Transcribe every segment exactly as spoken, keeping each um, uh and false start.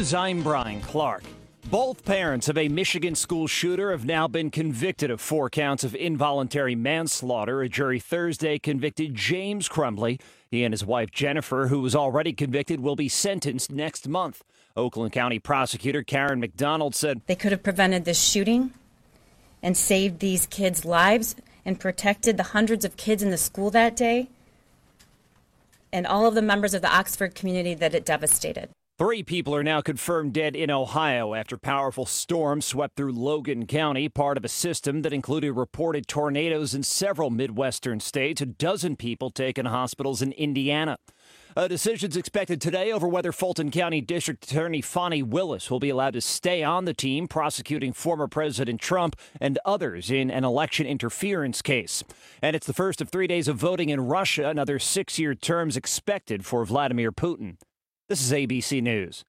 News, I'm Brian Clark. Both parents of a Michigan school shooter have now been convicted of four counts of involuntary manslaughter. A jury Thursday convicted James Crumbley. He and his wife Jennifer, who was already convicted, will be sentenced next month. Oakland County prosecutor Karen McDonald said they could have prevented this shooting and saved these kids' lives and protected the hundreds of kids in the school that day and all of the members of the Oxford community that it devastated. Three people are now confirmed dead in Ohio after powerful storms swept through Logan County, part of a system that included reported tornadoes in several Midwestern states. A dozen people taken to hospitals in Indiana. A decision's expected today over whether Fulton County District Attorney Fani Willis will be allowed to stay on the team prosecuting former President Trump and others in an election interference case. And it's the first of three days of voting in Russia, another six-year terms expected for Vladimir Putin. This is A B C News.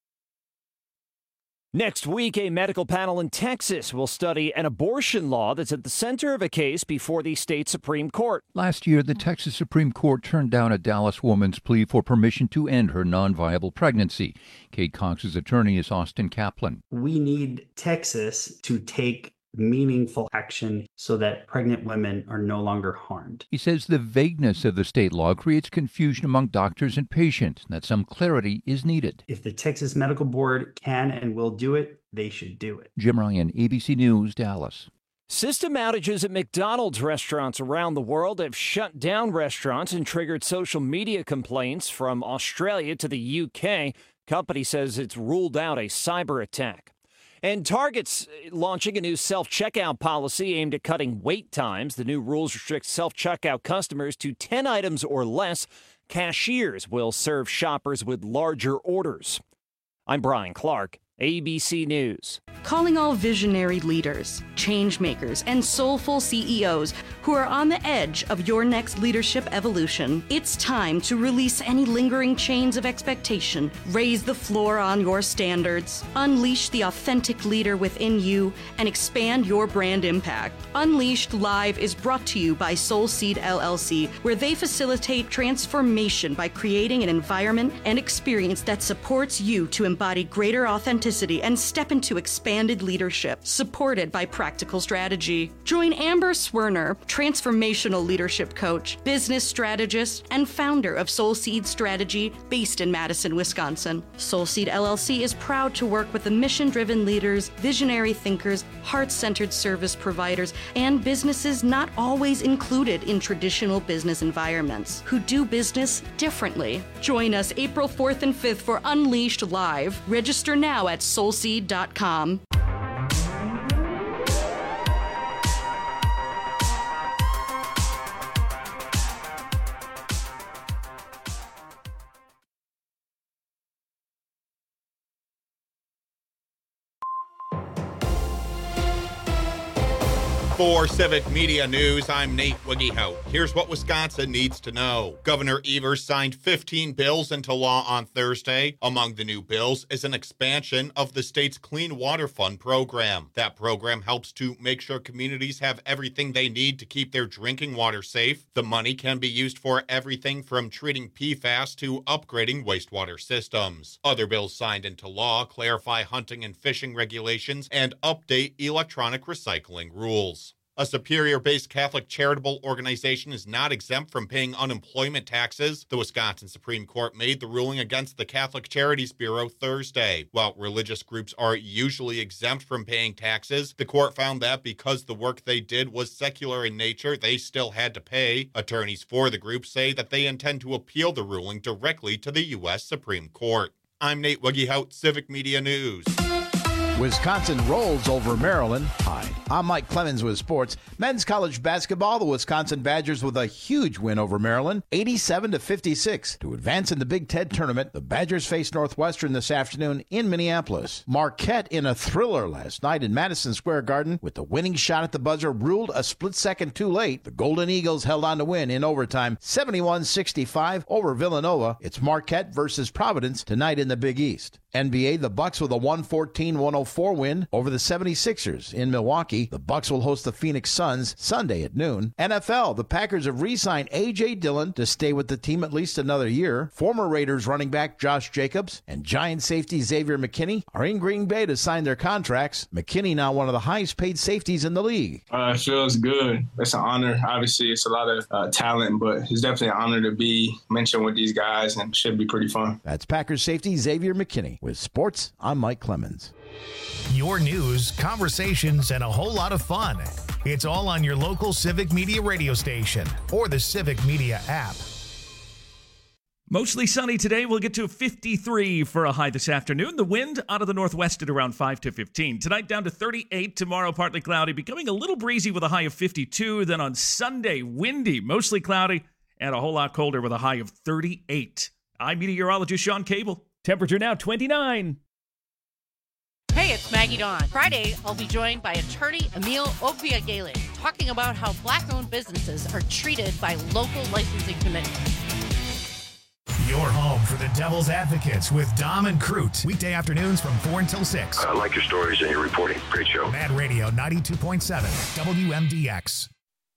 Next week, a medical panel in Texas will study an abortion law that's at the center of a case before the state Supreme Court. Last year, the Texas Supreme Court turned down a Dallas woman's plea for permission to end her non-viable pregnancy. Kate Cox's attorney is Austin Kaplan. We need Texas to take meaningful action so that pregnant women are no longer harmed. He says the vagueness of the state law creates confusion among doctors and patients, and that some clarity is needed. If the Texas Medical Board can and will do it, they should do it. Jim Ryan, A B C News, Dallas. System outages at McDonald's restaurants around the world have shut down restaurants and triggered social media complaints from Australia to the U K. Company says it's ruled out a cyber attack. And Target's launching a new self-checkout policy aimed at cutting wait times. The new rules restrict self-checkout customers to ten items or less. Cashiers will serve shoppers with larger orders. I'm Brian Clark, A B C News. Calling all visionary leaders, change makers, and soulful C E Os who are on the edge of your next leadership evolution. It's time to release any lingering chains of expectation, raise the floor on your standards, unleash the authentic leader within you, and expand your brand impact. Unleashed Live is brought to you by Soulseed L L C, where they facilitate transformation by creating an environment and experience that supports you to embody greater authenticity and step into expanded leadership, supported by practical strategy. Join Amber Swerner, transformational leadership coach, business strategist, and founder of Soulseed Strategy, based in Madison, Wisconsin. Soulseed L L C is proud to work with the mission-driven leaders, visionary thinkers, heart-centered service providers, and businesses not always included in traditional business environments who do business differently. Join us April fourth and fifth for Unleashed Live. Register now at soulseed dot com. For Civic Media News, I'm Nate Wiggyhout. Here's what Wisconsin needs to know. Governor Evers signed fifteen bills into law on Thursday. Among the new bills is an expansion of the state's Clean Water Fund program. That program helps to make sure communities have everything they need to keep their drinking water safe. The money can be used for everything from treating P FAS to upgrading wastewater systems. Other bills signed into law clarify hunting and fishing regulations and update electronic recycling rules. A Superior-based Catholic charitable organization is not exempt from paying unemployment taxes. The Wisconsin Supreme Court made the ruling against the Catholic Charities Bureau Thursday. While religious groups are usually exempt from paying taxes, the court found that because the work they did was secular in nature, they still had to pay. Attorneys for the group say that they intend to appeal the ruling directly to the U S Supreme Court. I'm Nate Wiggyhout, Civic Media News. Wisconsin rolls over Maryland. Hi, I'm Mike Clemens with sports. Men's college basketball, the Wisconsin Badgers with a huge win over Maryland, eighty-seven to fifty-six. To advance in the Big Ten tournament, the Badgers face Northwestern this afternoon in Minneapolis. Marquette in a thriller last night in Madison Square Garden with the winning shot at the buzzer ruled a split second too late. The Golden Eagles held on to win in overtime, seventy-one sixty-five over Villanova. It's Marquette versus Providence tonight in the Big East. N B A, the Bucks with a one fourteen one oh four win over the seventy-sixers in Milwaukee. The Bucks will host the Phoenix Suns Sunday at noon. N F L, the Packers have re-signed A J. Dillon to stay with the team at least another year. Former Raiders running back Josh Jacobs and Giant safety Xavier McKinney are in Green Bay to sign their contracts. McKinney now one of the highest paid safeties in the league. Uh, it feels good. It's an honor. Obviously, it's a lot of uh, talent, but it's definitely an honor to be mentioned with these guys, and it should be pretty fun. That's Packers safety Xavier McKinney. With sports, I'm Mike Clemens. Your news, conversations, and a whole lot of fun. It's all on your local Civic Media radio station or the Civic Media app. Mostly sunny today. We'll get to fifty-three for a high this afternoon. The wind out of the northwest at around five to fifteen. Tonight down to thirty-eight. Tomorrow partly cloudy, becoming a little breezy with a high of fifty-two. Then on Sunday, windy, mostly cloudy, and a whole lot colder with a high of thirty-eight. I'm meteorologist Sean Cable. Temperature now twenty-nine. Hey, it's Maggie Dawn. Friday, I'll be joined by attorney Emil Obiagele talking about how black-owned businesses are treated by local licensing committees. Your home for the Devil's Advocates with Dom and Crute. Weekday afternoons from four until six. I like your stories and your reporting. Great show. Mad Radio ninety-two point seven, W M D X.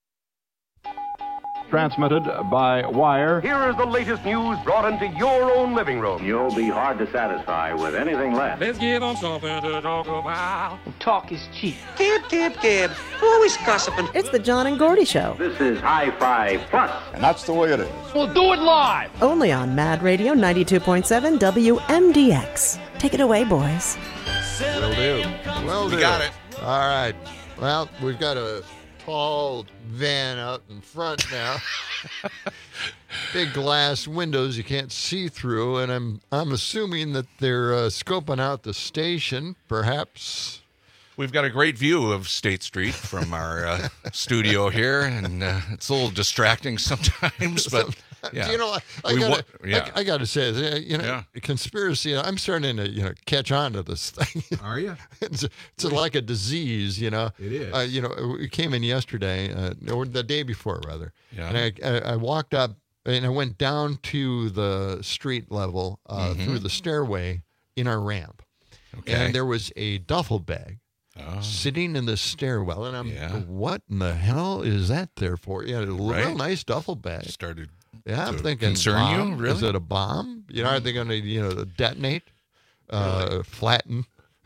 Transmitted by wire. Here is the latest news brought into your own living room. You'll be hard to satisfy with anything less. Let's get on something to talk about. Talk is cheap. Gib, gib, gib. Always gossiping. It's the John and Gordy Show. This is High Five Plus. And that's the way it is. We'll do it live. Only on Mad Radio ninety-two point seven W M D X. Take it away, boys. Will do. Will do. You got it. All right. Well, we've got a tall van out in front now. Big glass windows you can't see through, and I'm I'm assuming that they're uh, scoping out the station, perhaps. We've got a great view of State Street from our uh, studio here, and uh, it's a little distracting sometimes, but yeah. You know, I, I We gotta, wa- yeah. I, I gotta say, uh, you know, Yeah. conspiracy. I'm starting to, you know, catch on to this thing. Are you? it's it's like a disease, you know. It is. Uh, you know, it came in yesterday, uh, or the day before, rather. Yeah. And I, I, I walked up and I went down to the street level uh, Mhm. through the stairway in our ramp, Okay. and there was a duffel bag. Oh. Sitting in the stairwell, and I'm, Yeah. what in the hell is that there for? Yeah, a real Right. nice duffel bag. Started Yeah, I'm to thinking, concern you, bomb? really? Is it a bomb? You know, are they going to, you know, detonate, uh, Really? flatten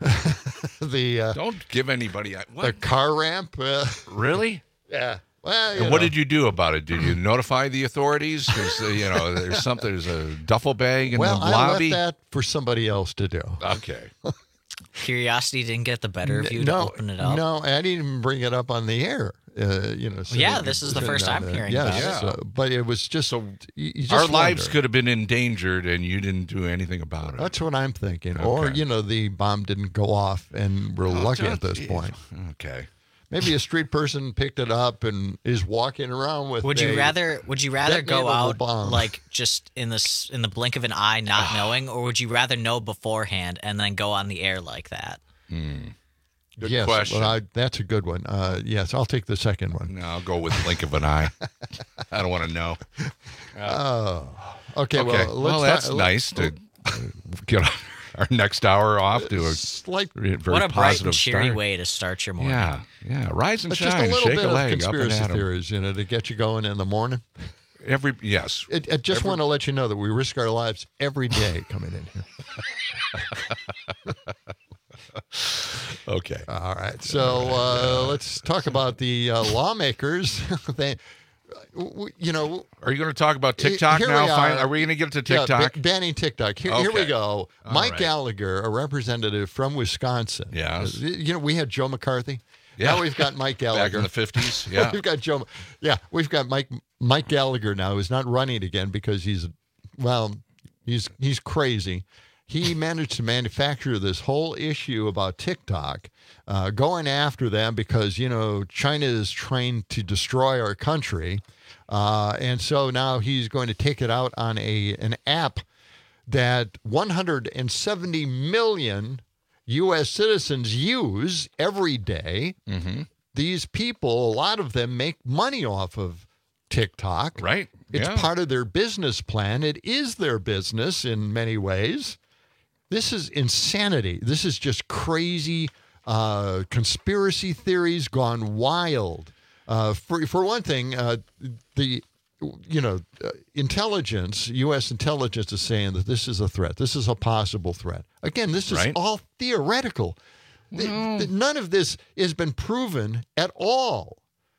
the uh, Don't give anybody the what? car ramp? Uh, Really? yeah. Well, And what did you do about it? Did you notify the authorities? Because uh, you know, there's something. There's a duffel bag in Well, the I lobby. left that for somebody else to do. Okay. Curiosity didn't get the better of you no, to open it up. No, I didn't even bring it up on the air. Uh, you know, Well, yeah, sitting- this is the sitting first down I'm there. hearing Yes, about it. so- but it was just so you, you just Our lives wonder. could have been endangered, and you didn't do anything about it. That's what I'm thinking. Or, Okay. you know, the bomb didn't go off and we're Oh, lucky just- at this geez. point. Okay. Maybe a street person picked it up and is walking around with Would a you rather? Would you rather go detonatable out bomb. like just in the s- in the blink of an eye, not knowing, or would you rather know beforehand and then go on the air like that? Good yes, question. well, I, that's a good one. Uh, yes, I'll take the second one. No, I'll go with blink of an eye. I don't want to know. Oh, okay. Okay. Well, let's Well, that's not- nice to get our next hour off to a Slight- very What a bright positive and cheery start. way to start your morning. Yeah, yeah. Rise and It's shine. just a little Shake bit a of leg up and conspiracy at 'em. theories, you know, to get you going in the morning. Every yes. I, I just Every- want to let you know that we risk our lives every day coming in here. Okay. All right. So uh, let's talk about the uh, lawmakers. they, w- you know, Are you going to talk about TikTok here now? we Fine. are. Are we going to get to Yeah, TikTok? ba- banning TikTok. Here, here we Okay. go. All Mike right. Gallagher, a representative from Wisconsin. Yes. Uh, You know, we had Joe McCarthy. Yeah. Now we've got Mike Gallagher. Back in the fifties. Yeah. we've got Joe. Yeah, we've got Mike Mike Gallagher now, who's not running again because he's, well, he's he's crazy. He managed to manufacture this whole issue about TikTok, uh, going after them because, you know, China is trying to destroy our country. Uh, and so now he's going to take it out on a an app that one hundred seventy million U S citizens use every day. Mm-hmm. These people, a lot of them make money off of TikTok. Right. It's Yeah. part of their business plan. It is their business in many ways. This is insanity. This is just crazy uh, conspiracy theories gone wild. Uh, for for one thing, uh, the you know uh, intelligence, U S intelligence is saying that this is a threat. This is a possible threat. Again, this is Right. all theoretical. The- the- none of this has been proven at all.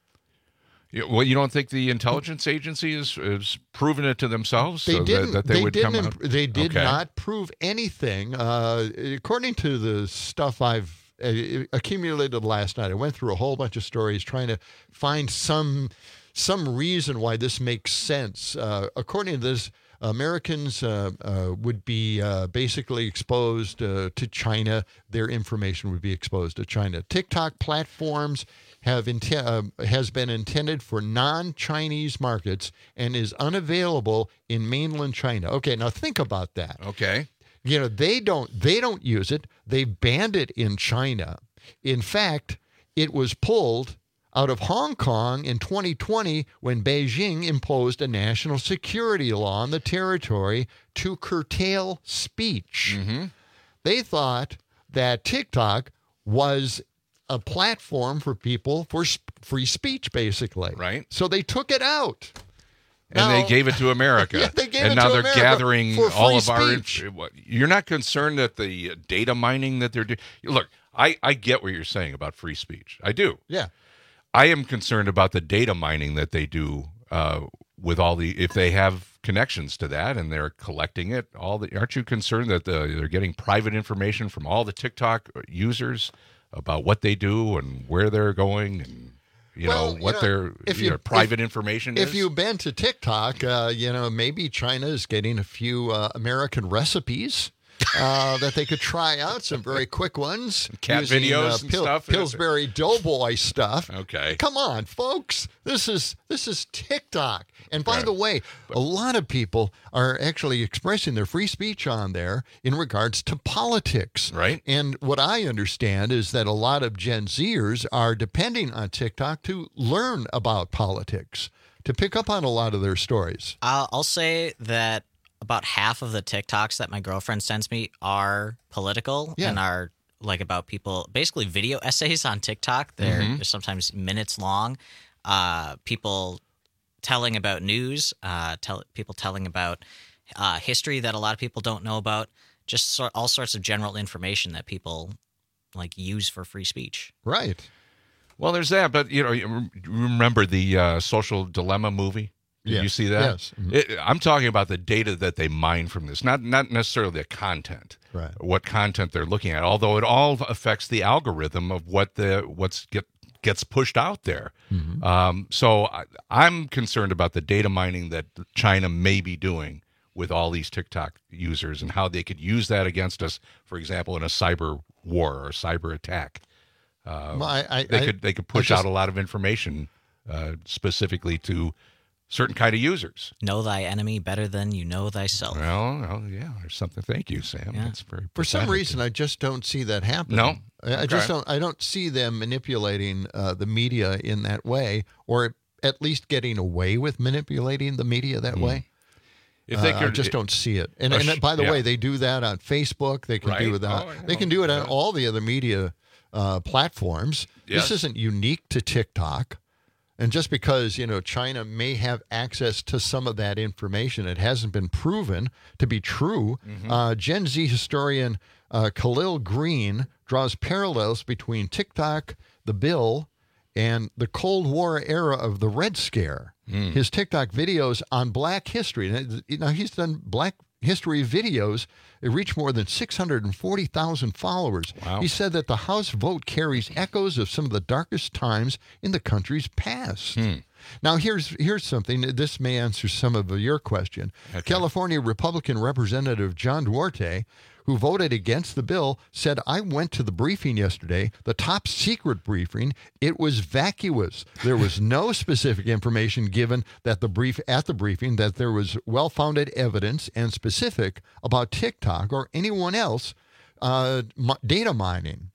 You- Well, you don't think the intelligence agency is is proven it to themselves? They so didn't. That, that they, they would didn't. come imp- out? They did Okay. not prove anything. Uh, according to the stuff I've uh, accumulated last night, I went through a whole bunch of stories trying to find some some reason why this makes sense. Uh, according to this, Americans uh, uh, would be uh, basically exposed uh, to China. Their information would be exposed to China. TikTok platforms have inte- uh, has been intended for non-Chinese markets and is unavailable in mainland China. Okay, now think about that. Okay. You know, they don't they don't use it. They banned it in China. In fact, it was pulled out of Hong Kong in twenty twenty when Beijing imposed a national security law on the territory to curtail speech. Mm-hmm. They thought that TikTok was a platform for people for sp- free speech, basically. Right. So they took it out. And Now- they gave it to America. Yeah, they gave and it now to they're America gathering for all free of our. speech. inf- what- You're not concerned that the data mining that they're doing. Look, I, I get what you're saying about free speech. I do. Yeah. I am concerned about the data mining that they do uh, with all the. If they have connections to that and they're collecting it, all the. Aren't you concerned that the, they're getting private information from all the TikTok users about what they do and where they're going and you Well, know you what know, their if you you- know, private if- information If is? you've been to TikTok, uh, you know, maybe China is getting a few uh, American recipes uh, that they could try out, some very quick ones. Cat using, videos uh, and Pil- stuff? Pillsbury Doughboy stuff. Okay. Come on, folks. This is this is TikTok. And by Right. the way, a lot of people are actually expressing their free speech on there in regards to politics. Right. And what I understand is that a lot of Gen Zers are depending on TikTok to learn about politics, to pick up on a lot of their stories. I'll, I'll say that about half of the TikToks that my girlfriend sends me are political Yeah. and are like about people, basically video essays on TikTok. They're Mm-hmm. they're sometimes minutes long. Uh, people telling about news, uh, tell, people telling about uh, history that a lot of people don't know about. Just sort, all sorts of general information that people like use for free speech. Right. Well, there's that, but you know, you rem- remember the uh, Social Dilemma movie? Did Yes. you see that? Yes. Mhm. It, I'm talking about the data that they mine from this, not not necessarily the content, Right. what content they're looking at. Although it all affects the algorithm of what the what's get gets pushed out there. Mm-hmm. Um, so I, I'm concerned about the data mining that China may be doing with all these TikTok users and how they could use that against us, for example, in a cyber war or a cyber attack. Uh, Well, I- I- they I- could they could I push just- out a lot of information uh, specifically to certain kind of users. Know thy enemy better than you know thyself. Well, well yeah, there's something. Thank you, Sam. Yeah. That's very For some pathetic. reason, I just don't see that happening. No? I, I just Okay. don't. I don't see them manipulating uh, the media in that way, or at least getting away with manipulating the media that way. If they Uh, I could- just don't see it. And, Uh, and sh- by the yeah. way, they do that on Facebook. They can Right. do that. Oh, I they know. can do it on Yeah. all the other media uh, platforms. Yes. This isn't unique to TikTok. And just because, you know, China may have access to some of that information, it hasn't been proven to be true. Mm-hmm. Uh, Gen Z historian uh, Khalil Green draws parallels between TikTok, the bill, and the Cold War era of the Red Scare. Mm. His TikTok videos on Black history. Now, you know, he's done Black history videos. It reached more than six hundred forty thousand followers. Wow. He said that the House vote carries echoes of some of the darkest times in the country's past. Hmm. Now, here's here's something. This may answer some of your question. Okay. California Republican Representative John Duarte, who voted against the bill, said, I went to the briefing yesterday, the top secret briefing. It was vacuous. There was no specific information given that the brief at the briefing that there was well-founded evidence and specific about TikTok or anyone else uh, mi- data mining.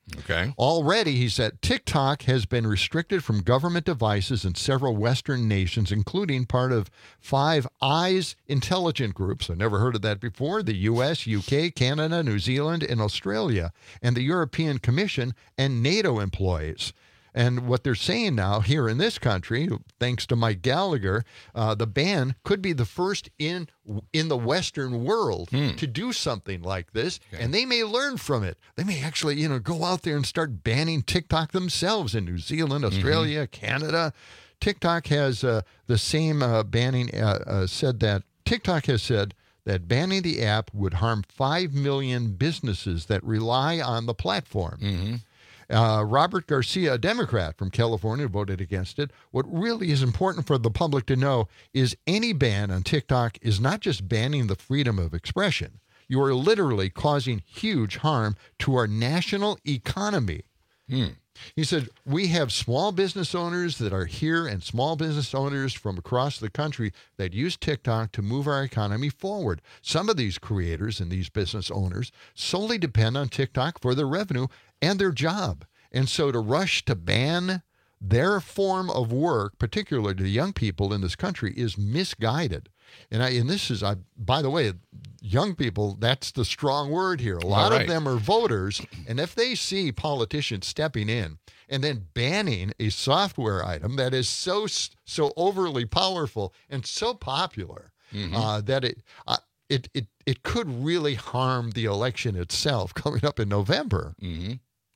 Okay. Already, he said, TikTok has been restricted from government devices in several Western nations, including part of Five Eyes intelligence groups. I never heard of that before. The U S, U K, Canada, New Zealand, and Australia, and the European Commission and NATO employees. And what they're saying now here in this country, thanks to Mike Gallagher, uh, the ban could be the first in in the Western world hmm. to do something like this. Okay. And they may learn from it. They may actually, you know, go out there and start banning TikTok themselves in New Zealand, Australia, mm-hmm. Canada. TikTok has uh, the same uh, banning uh, uh, said that TikTok has said that banning the app would harm five million businesses that rely on the platform. Mm-hmm. Uh, Robert Garcia, a Democrat from California, voted against it. What really is important for the public to know is any ban on TikTok is not just banning the freedom of expression. You are literally causing huge harm to our national economy. Hmm. He said, we have small business owners that are here and small business owners from across the country that use TikTok to move our economy forward. Some of these creators and these business owners solely depend on TikTok for their revenue and their job. And so to rush to ban their form of work, particularly to the young people in this country, is misguided. And, I, and this is, I, by the way, young people, that's the strong word here. A lot right. of them are voters. And if they see politicians stepping in and then banning a software item that is so so overly powerful and so popular mm-hmm. uh, that it, uh, it, it, it could really harm the election itself coming up in November. Mm-hmm.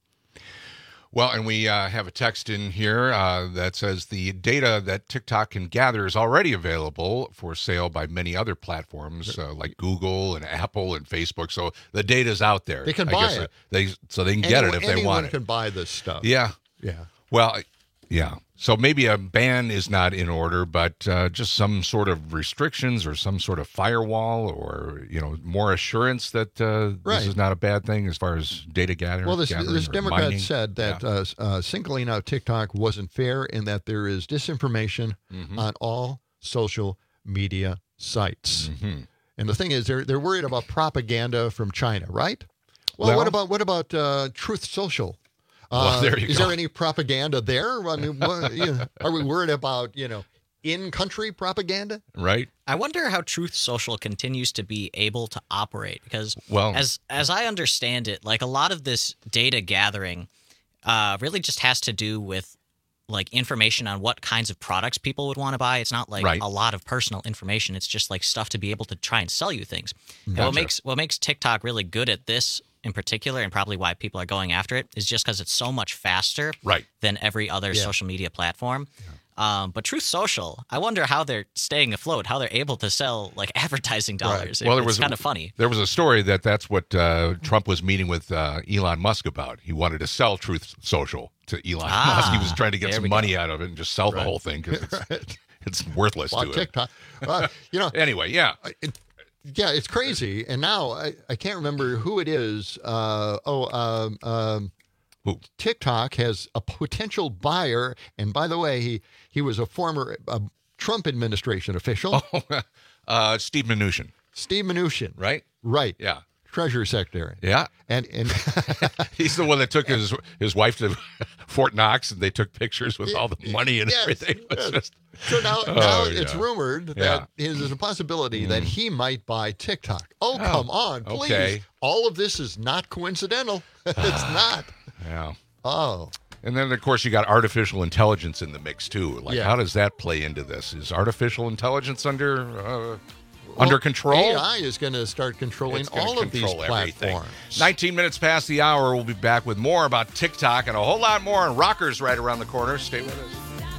Well, and we uh, have a text in here uh, that says the data that TikTok can gather is already available for sale by many other platforms uh, like Google and Apple and Facebook. So the data's out there. They can I buy guess it. They, so they can get anyone, it if they want it. Anyone can buy this stuff. Yeah. Yeah. Well, yeah. So maybe a ban is not in order, but uh, just some sort of restrictions or some sort of firewall or, you know, more assurance that uh, right. this is not a bad thing as far as data gathering. Well, this, this Democrat mining. said that yeah. uh, uh, singling out TikTok wasn't fair and that there is disinformation mm-hmm. on all social media sites. Mm-hmm. And the thing is, they're they're worried about propaganda from China, right? Well, well what about what about uh, Truth Social? Well, Uh, there you is go. there any propaganda there? I mean, what, you know, are we worried about, you know, in-country propaganda? Right. I wonder how Truth Social continues to be able to operate because, well, as as I understand it, like a lot of this data gathering uh, really just has to do with like information on what kinds of products people would want to buy. It's not like right. a lot of personal information. It's just like stuff to be able to try and sell you things. Gotcha. And what makes what makes TikTok really good at this in particular, and probably why people are going after it, is just because it's so much faster right. than every other Yeah. social media platform. Yeah. Um, but Truth Social, I wonder how they're staying afloat, how they're able to sell like advertising dollars. Right. Well, it, there was it's kind of funny. There was a story that that's what uh, Trump was meeting with uh, Elon Musk about. He wanted to sell Truth Social to Elon Ah, Musk. He was trying to get there some we money go. out of it and just sell the Right. whole thing because it's, Right. it's worthless Well, to TikTok. Uh, you know, him. Anyway, yeah. it, yeah, it's crazy. And now I, I can't remember who it is. Uh, oh, um, um, Who? TikTok has a potential buyer. And by the way, he, he was a former uh, Trump administration official. Oh, uh, Steve Mnuchin. Steve Mnuchin. Right? Right. Yeah. Treasury Secretary. Yeah. And and he's the one that took his his wife to Fort Knox and they took pictures with all the money and Yes, everything. It was yes. just- So now, Oh, now yeah. it's rumored that Yeah. there's a possibility Mm. that he might buy TikTok. Oh, Oh, come on, please. okay. All of this is not coincidental. It's not. Yeah. Oh. And then, of course, you got artificial intelligence in the mix, too. Like, Yeah. how does that play into this? Is artificial intelligence under uh, under control? A I is going to start controlling It's gonna all of these control everything. platforms. nineteen minutes past the hour. We'll be back with more about TikTok and a whole lot more on Rockers right around the corner. Stay with us.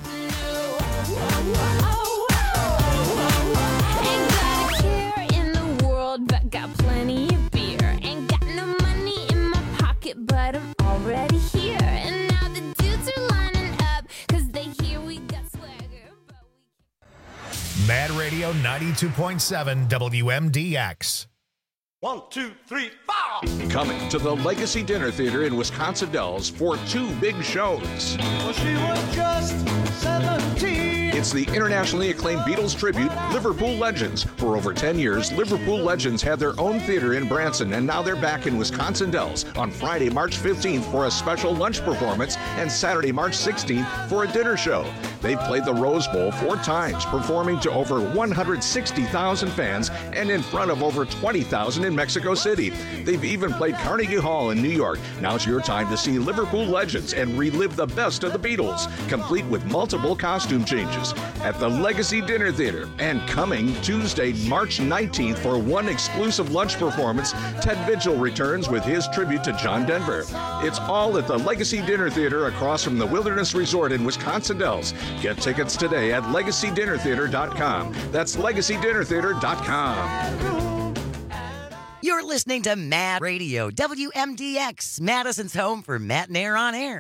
Ain't got a care in the world, but got plenty of beer. Ain't got no money in my pocket, but I'm already here. And now the dudes are lining up, cause they hear we got swagger. Mad Radio ninety-two point seven W M D X. One, two, three, four! Coming to the Legacy Dinner Theater in Wisconsin Dells for two big shows. Well, she was just seventeen. It's the internationally acclaimed Beatles tribute, Liverpool Legends. For over ten years, Liverpool Legends had their own theater in Branson, and now they're back in Wisconsin Dells on Friday, March fifteenth for a special lunch performance and Saturday, March sixteenth for a dinner show. They've played the Rose Bowl four times, performing to over one hundred sixty thousand fans and in front of over twenty thousand in Mexico City. They've even played Carnegie Hall in New York. Now's your time to see Liverpool Legends and relive the best of the Beatles, complete with multiple costume changes at the Legacy Dinner Theater. And coming Tuesday, March nineteenth for one exclusive lunch performance, Ted Vigil returns with his tribute to John Denver. It's all at the Legacy Dinner Theater across from the Wilderness Resort in Wisconsin Dells. Get tickets today at legacy dinner theater dot com. That's legacy dinner theater dot com. You're listening to Mad Radio, W M D X, Madison's home for Matt and Air on Air.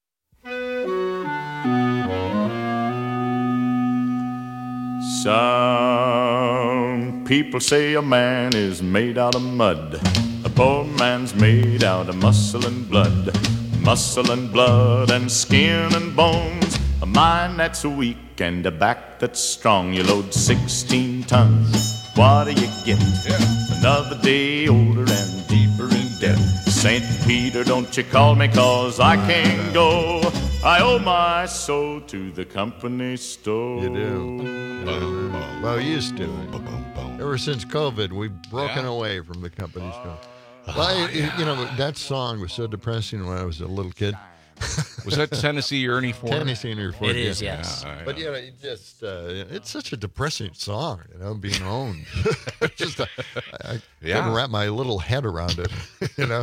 Some people say a man is made out of mud. A poor man's made out of muscle and blood. Muscle and blood and skin and bones. A mind that's weak and a back that's strong. You load sixteen tons. What do you get? Yeah. Another day older and deeper in debt. Saint Peter, don't you call me, cause I can't go. I owe my soul to the company store. You do. Well, you used to. Ever since COVID, we've broken yeah. away from the company store. Well, I, yeah. you know, that song was so depressing when I was a little kid. Was that Tennessee Ernie Ford? Tennessee Ernie Ford. It is, yeah. yes. Yeah, but, you know, it just, uh, it's such a depressing song, you know, being owned. just, uh, I yeah. couldn't wrap my little head around it, you know.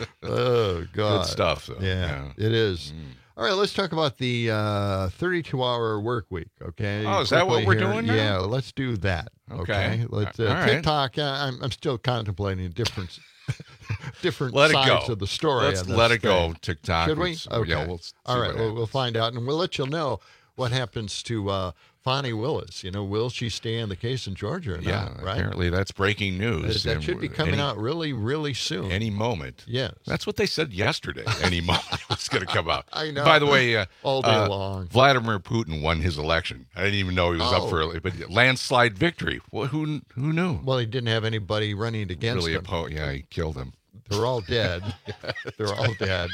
Oh, God. Good stuff, though. Yeah, yeah. It is. Mm. All right, let's talk about the uh, thirty-two hour work week, okay? Oh, is that what we're here. doing now? Yeah, let's do that, okay? Okay. Let's, uh, All right. TikTok, uh, I'm, I'm still contemplating different different let sides it go. of the story. Let's on this let it go, thing. TikTok. Should we? Okay. Yeah, we'll All right, well, we'll find out, and we'll let you know what happens to uh, Fani Willis. You know, will she stay in the case in Georgia or yeah, not, right? Apparently that's breaking news. That, that should be coming any, out really, really soon. Any moment. Yes. That's what they said yesterday. Any moment it's going to come out. I know. By the way, uh, all day uh, long. Vladimir Putin won his election. I didn't even know he was oh. up for it, but landslide victory. Well, who who knew? Well, he didn't have anybody running against really him. Oppo- yeah, he killed him. They're all dead. They're all dead.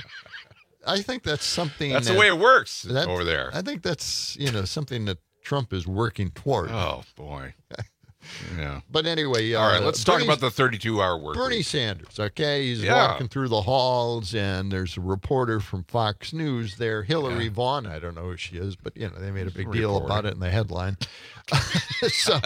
I think that's something. That's that, the way it works that, over there. I think that's, you know, something that Trump is working toward. Oh, boy. Yeah. But anyway. All uh, right, let's Bernie, talk about the thirty-two hour work Bernie week. Sanders, okay? He's yeah. walking through the halls, and there's a reporter from Fox News there, Hillary yeah. Vaughn. I don't know who she is, but, you know, they made a big a deal reporter. about it in the headline. so,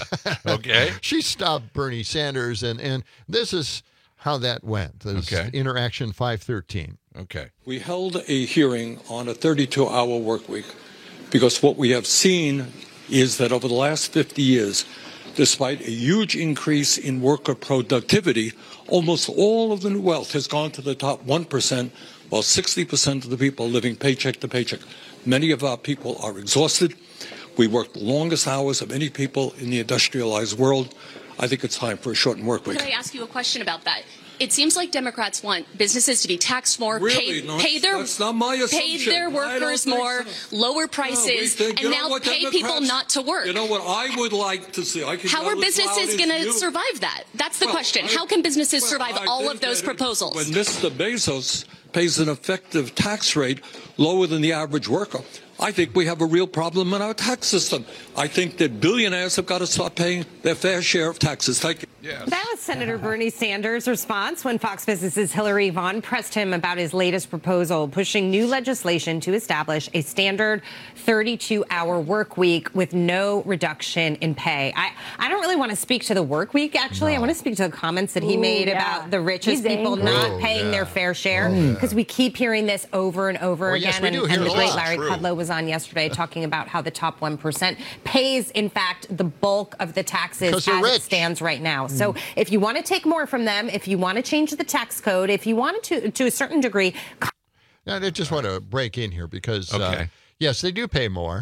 okay. She stopped Bernie Sanders, and, and this is how that went. This okay. Interaction five thirteen. Okay. We held a hearing on a thirty-two hour work week because what we have seen is that over the last fifty years, despite a huge increase in worker productivity, almost all of the new wealth has gone to the top one percent, while sixty percent of the people are living paycheck to paycheck. Many of our people are exhausted. We work the longest hours of any people in the industrialized world. I think it's time for a shortened work week. Can I ask you a question about that? It seems like Democrats want businesses to be taxed more, really? pay, no, pay their that's not my pay assumption. their workers more, so. lower prices, no, think, and now pay Democrats, people not to work. You know what I would like to see? I can How are businesses going to survive that? That's the well, question. I, How can businesses well, survive I all of those proposals? When Mister Bezos pays an effective tax rate lower than the average worker, I think we have a real problem in our tax system. I think that billionaires have got to start paying their fair share of taxes. Thank you. Yes. That was Senator Bernie Sanders' response when Fox Business's Hillary Vaughn pressed him about his latest proposal, pushing new legislation to establish a standard thirty-two hour work week with no reduction in pay. I, I don't really want to speak to the work week, actually. No. I want to speak to the comments that he Ooh, made yeah. about the richest He's people angry. not paying oh, yeah. their fair share, because oh, yeah. we keep hearing this over and over well, again. Yes, we and, do and hear the a great lot. Larry True. Kudlow was on yesterday talking about how the top one percent pays, in fact, the bulk of the taxes as rich. it stands right now. Mm. So if you want to take more from them, if you want to change the tax code, if you want to, to a certain degree. Now, I just want to break in here because, okay. uh, yes, they do pay more.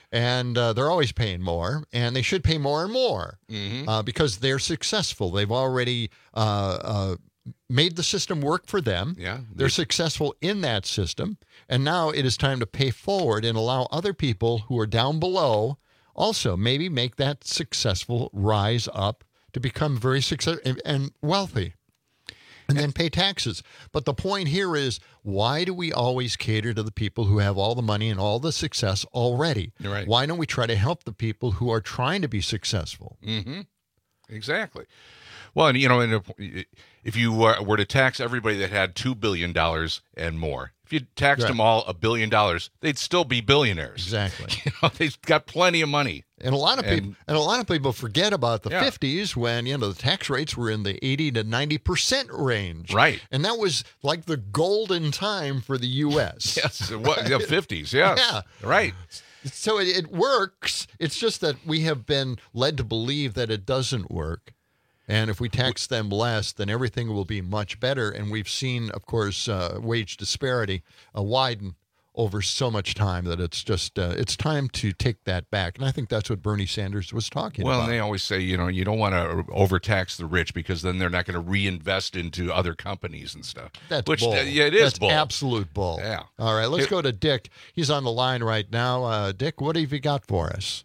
And uh, they're always paying more, and they should pay more and more Mm-hmm. uh, because they're successful. They've already uh, uh, made the system work for them. Yeah. They're successful in that system. And now it is time to pay forward and allow other people who are down below also maybe make that successful rise up to become very successful and, and wealthy. And then pay taxes. But the point here is, why do we always cater to the people who have all the money and all the success already? You're right. Why don't we try to help the people who are trying to be successful? Mm-hmm. Exactly. Well, and, you know, and if, if you were, were to tax everybody that had two billion dollars and more, if you taxed Right. them all a billion dollars, they'd still be billionaires. Exactly. You know, they've got plenty of money. And a lot of And- people and a lot of people forget about the Yeah. fifties when, you know, the tax rates were in the eighty to ninety percent range. Right. And that was like the golden time for the U S. Yes, what, the fifties, yes. Yeah. Right. So it, it works. It's just that we have been led to believe that it doesn't work. And if we tax them less, then everything will be much better. And we've seen, of course, uh, wage disparity uh, widen over so much time that it's just, uh, it's time to take that back. And I think that's what Bernie Sanders was talking Well, about. and they always say, you know, you don't want to overtax the rich because then they're not going to reinvest into other companies and stuff. That's Which, bull. uh, yeah, it is That's bull. absolute bull. Yeah. All right, let's It- go to Dick. He's on the line right now. Uh, Dick, what have you got for us?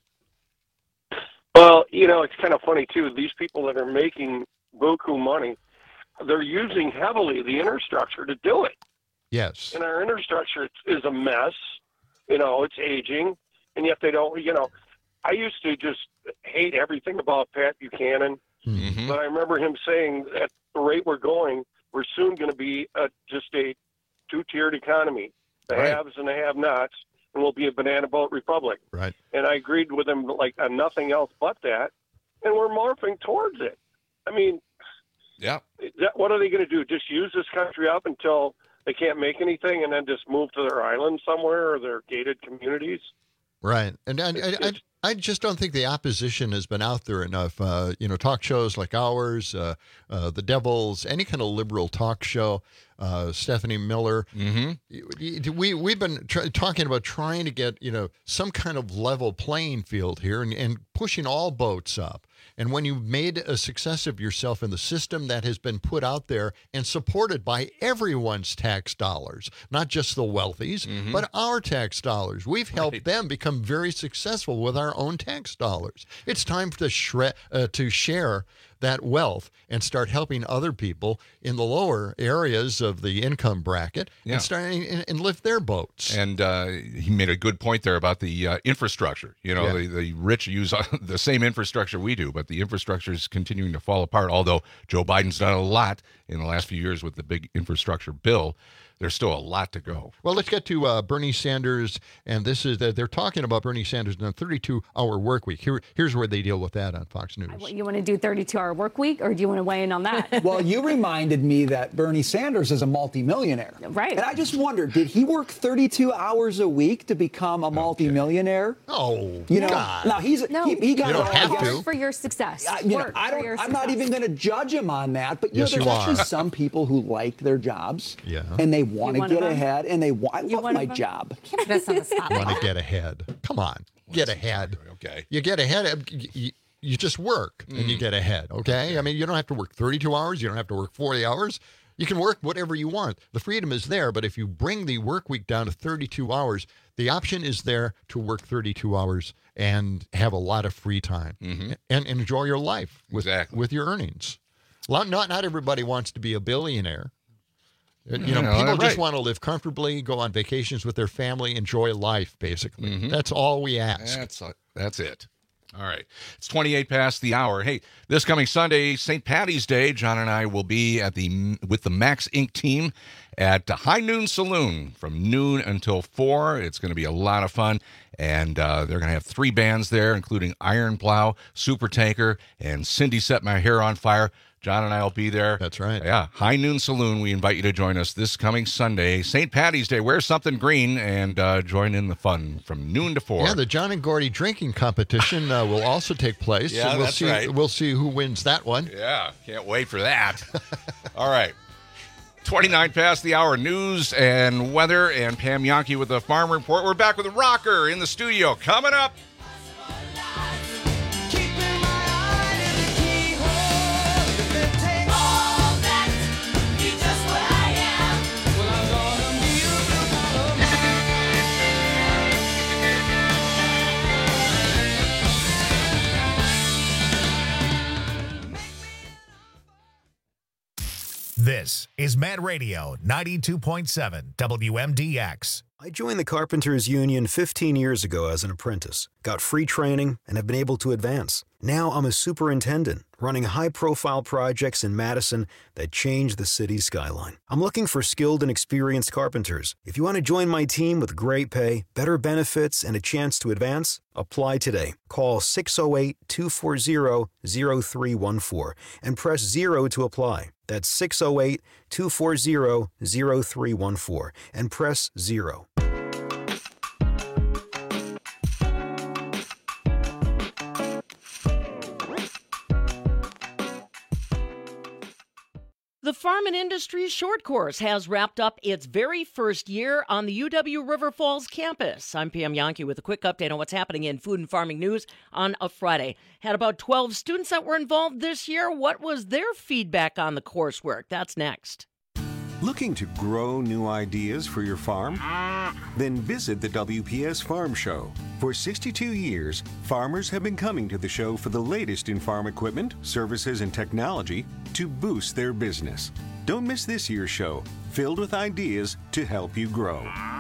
Well, you know, it's kind of funny, too. These people that are making buku money, they're using heavily the infrastructure to do it. Yes. And our infrastructure is a mess. You know, it's aging, and yet they don't, you know. I used to just hate everything about Pat Buchanan, Mm-hmm. but I remember him saying at the rate we're going, we're soon going to be a, just a two-tiered economy, the Right. haves and the have-nots, and we'll be a banana boat republic. Right. And I agreed with him like on nothing else but that, and we're morphing towards it. I mean, Yeah. that, what are they going to do? Just use this country up until they can't make anything, and then just move to their island somewhere or their gated communities? Right. And I, I, I, I just don't think the opposition has been out there enough. Uh, you know, talk shows like ours, uh, uh, The Devils, any kind of liberal talk show, uh, Stephanie Miller. Mm-hmm. We, we've been tr- talking about trying to get, you know, some kind of level playing field here and, and pushing all boats up. And when you've made a success of yourself in the system that has been put out there and supported by everyone's tax dollars, not just the wealthies, Mhm. but our tax dollars, we've helped them become very successful with our own tax dollars. It's time to shre- uh, to share that wealth and start helping other people in the lower areas of the income bracket Yeah. and starting and, and lift their boats. And uh, he made a good point there about the uh, infrastructure. You know, Yeah. the, the rich use the same infrastructure we do, but the infrastructure is continuing to fall apart. Although Joe Biden's done a lot in the last few years with the big infrastructure bill, there's still a lot to go. Well, let's get to uh, Bernie Sanders, and this is that they're talking about Bernie Sanders in a thirty-two hour work week. Here, here's where they deal with that on Fox News. You want to do thirty-two hour work week, or do you want to weigh in on that? Well, you reminded me that Bernie Sanders is a multimillionaire. Right. And I just wondered, did he work thirty-two hours a week to become a multimillionaire? Oh, you know, God. now he's No, he, he got you it don't all have together. to. For your success. I, you know, Work I for don't. your I'm not success. even going to judge him on that. But you Yes, know, there's you actually are. some people who like their jobs. Yeah. And they want You to one get of them? ahead, and they want. I You love one my of them? job. Can't put us on the spot. Want to get ahead? Come on, get ahead. Okay. You get ahead. You, you just work and you get ahead. Okay. I mean, you don't have to work thirty-two hours. You don't have to work forty hours. You can work whatever you want. The freedom is there. But if you bring the work week down to thirty-two hours, the option is there to work thirty-two hours and have a lot of free time Mhm. and, and enjoy your life with, Exactly. with your earnings. Lot- Not not everybody wants to be a billionaire. Uh, You know, No, people right. just want to live comfortably, go on vacations with their family, enjoy life, basically. Mhm. That's all we ask. That's that's it. All right. It's twenty-eight past the hour. Hey, this coming Sunday, Saint Patty's Day, John and I will be at the with the Max Incorporated team at High Noon Saloon from noon until four. It's going to be a lot of fun, and uh, they're going to have three bands there, including Iron Plow, Super Tanker, and Cindy Set My Hair on Fire. John and I will be there. That's right. Yeah, High Noon Saloon. We invite you to join us this coming Sunday, Saint Patty's Day. Wear something green and uh, join in the fun from noon to four. Yeah, the John and Gordy drinking competition uh, will also take place. Yeah, and we'll that's see, right. We'll see who wins that one. Yeah, can't wait for that. All right. twenty-nine past the hour. News and weather, and Pam Yonke with the Farm Report. We're back with Rocker in the studio. Coming up. This is Mad Radio ninety-two point seven W M D X. I joined the Carpenters Union fifteen years ago as an apprentice, got free training, and have been able to advance. Now I'm a superintendent, running high-profile projects in Madison that change the city's skyline. I'm looking for skilled and experienced carpenters. If you want to join my team with great pay, better benefits, and a chance to advance, apply today. Call six oh eight, two four zero, zero three one four and press zero to apply. That's six oh eight, two four zero, zero three one four and press zero. The Farm and Industry Short Course has wrapped up its very first year on the U W River Falls campus. I'm Pam Yonke with a quick update on what's happening in food and farming news on a Friday. Had about twelve students that were involved this year. What was their feedback on the coursework? That's next. Looking to grow new ideas for your farm? Then visit the W P S Farm Show. For sixty-two years, farmers have been coming to the show for the latest in farm equipment, services, and technology to boost their business. Don't miss this year's show, filled with ideas to help you grow.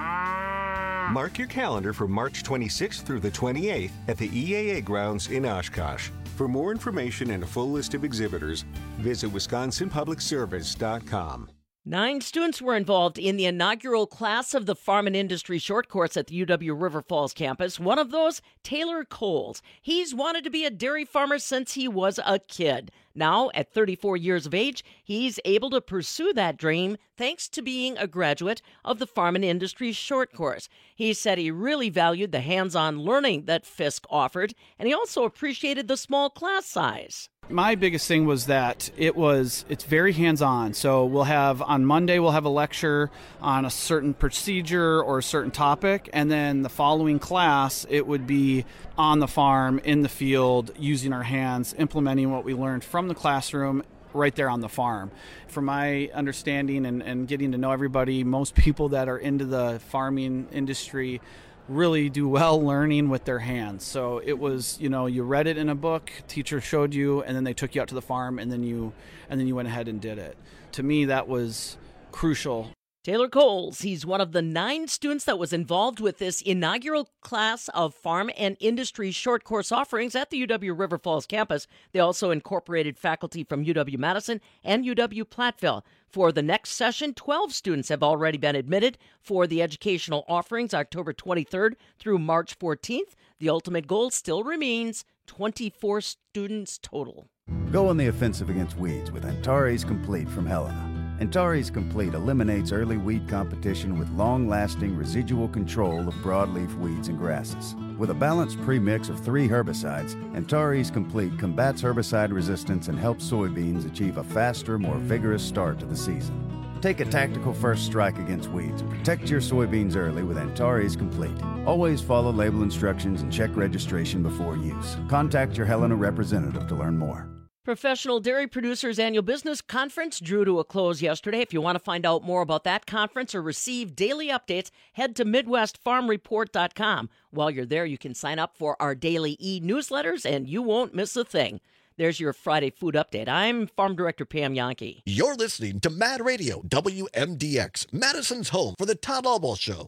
Mark your calendar for March twenty-sixth through the twenty-eighth at the E A A grounds in Oshkosh. For more information and a full list of exhibitors, visit wisconsin public service dot com. Nine students were involved in the inaugural class of the Farm and Industry Short Course at the U W River Falls campus. One of those, Taylor Coles. He's wanted to be a dairy farmer since he was a kid. Now, at thirty-four years of age, he's able to pursue that dream thanks to being a graduate of the Farm and Industry Short Course. He said he really valued the hands-on learning that Fisk offered, and he also appreciated the small class size. My biggest thing was that it was it's very hands-on. So we'll have on Monday we'll have a lecture on a certain procedure or a certain topic, and then the following class it would be on the farm, in the field, using our hands, implementing what we learned from the classroom right there on the farm. From my understanding and, and getting to know everybody, most people that are into the farming industry really do well learning with their hands. So it was, you know, you read it in a book, teacher showed you, and then they took you out to the farm, and then you and then you went ahead and did it. To me, that was crucial. Taylor Coles, he's one of the nine students that was involved with this inaugural class of Farm and Industry Short Course offerings at the U W River Falls campus. They also incorporated faculty from U W-Madison and U W-Platteville. For the next session, twelve students have already been admitted for the educational offerings October twenty-third through March fourteenth. The ultimate goal still remains twenty-four students total. Go on the offensive against weeds with Antares Complete from Helena. Antares Complete eliminates early weed competition with long-lasting residual control of broadleaf weeds and grasses. With a balanced premix of three herbicides, Antares Complete combats herbicide resistance and helps soybeans achieve a faster, more vigorous start to the season. Take a tactical first strike against weeds and protect your soybeans early with Antares Complete. Always follow label instructions and check registration before use. Contact your Helena representative to learn more. Professional Dairy Producers Annual Business Conference drew to a close yesterday. If you want to find out more about that conference or receive daily updates, head to midwest farm report dot com. While you're there, you can sign up for our daily e-newsletters, and you won't miss a thing. There's your Friday food update. I'm Farm Director Pam Yonke. You're listening to Mad Radio, W M D X, Madison's home for the Todd Albaugh Show.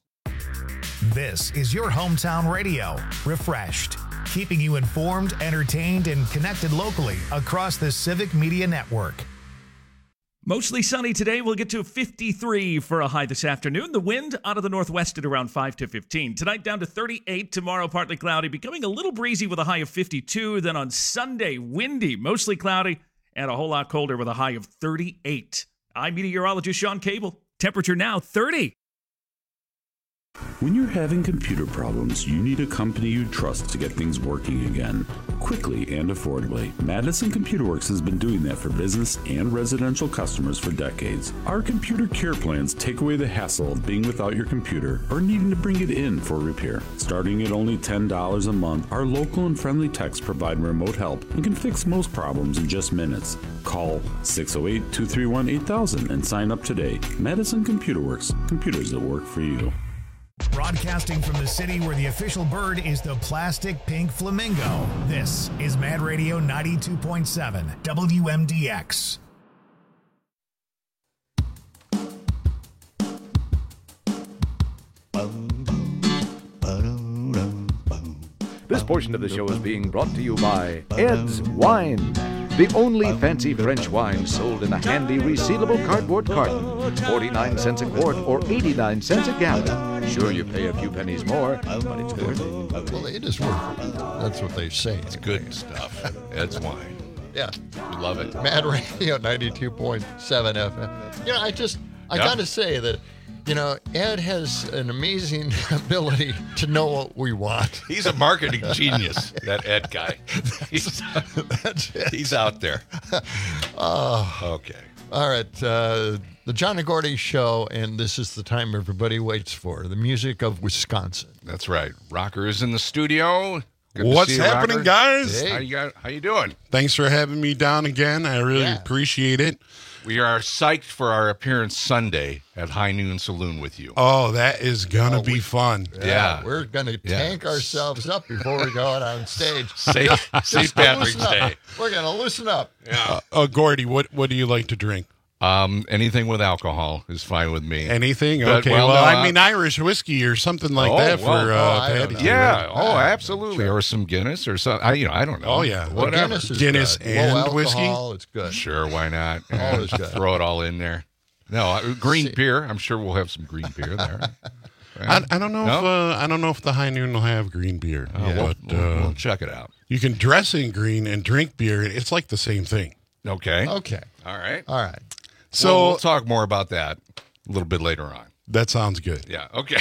This is your hometown radio, refreshed, keeping you informed, entertained, and connected locally across the Civic Media Network. Mostly sunny today. We'll get to fifty-three for a high this afternoon. The wind out of the northwest at around five to fifteen. Tonight down to thirty-eight. Tomorrow partly cloudy, becoming a little breezy with a high of fifty-two. Then on Sunday, windy, mostly cloudy, and a whole lot colder with a high of thirty-eight. I'm meteorologist Sean Cable. Temperature now thirty. When you're having computer problems, you need a company you trust to get things working again, quickly and affordably. Madison Computer Works has been doing that for business and residential customers for decades. Our computer care plans take away the hassle of being without your computer or needing to bring it in for repair. Starting at only ten dollars a month, our local and friendly techs provide remote help and can fix most problems in just minutes. Call six oh eight, two three one, eight thousand and sign up today. Madison Computer Works, computers that work for you. Broadcasting from the city where the official bird is the plastic pink flamingo. This is Mad Radio ninety-two point seven W M D X. This portion of the show is being brought to you by Ed's Wine, the only fancy French wine sold in a handy resealable cardboard carton. forty-nine cents a quart or eighty-nine cents a gallon. Sure, you pay a few pennies more, but it's worth it. Well, it is worth it. That's what they say. It's good stuff. Ed's Wine. Yeah. We love it. Mad Radio ninety-two point seven F M. You know, I just, I Yeah. got to say that, you know, Ed has an amazing ability to know what we want. He's a marketing genius, that Ed guy. He's, That's it. he's out there. Oh. Okay. All right. Uh, the John and Gordy Show, and this is the time everybody waits for, the music of Wisconsin. That's right. Rocker is in the studio. Good to What's see you, happening, Rocker. guys? How you got, How you doing? Thanks for having me down again. I really Yeah. appreciate it. We are psyched for our appearance Sunday at High Noon Saloon with you. Oh, that is gonna Oh, be we- fun. Yeah. We're going to Yeah. tank ourselves up before we go out on stage. Saint, Just Saint to Patrick's loosen up. Day. We're going to loosen up. Yeah. Uh, Gordy, what what do you like to drink? Um, anything with alcohol is fine with me. Anything? But, Okay. well, Well, no, I uh, mean Irish whiskey or something like Oh, that for well, uh, oh, I don't Patty. know. Yeah. Right? Oh, Yeah. absolutely. Or some Guinness or something. I, you know, I don't know. Oh, yeah. Well, Whatever. Guinness is Guinness good. and Low whiskey? alcohol, it's good. Sure, why not? Always good. Throw it all in there. No, uh, green See- beer. I'm sure we'll have some green beer there. I, I don't know No? if uh, I don't know if the High Noon will have green beer, Oh, we'll, but we'll, uh, we'll check it out. you can dress in green and drink beer. It's like the same thing. Okay. Okay. All right. All right. So Well, we'll talk more about that a little bit later on. that sounds good. Yeah. Okay.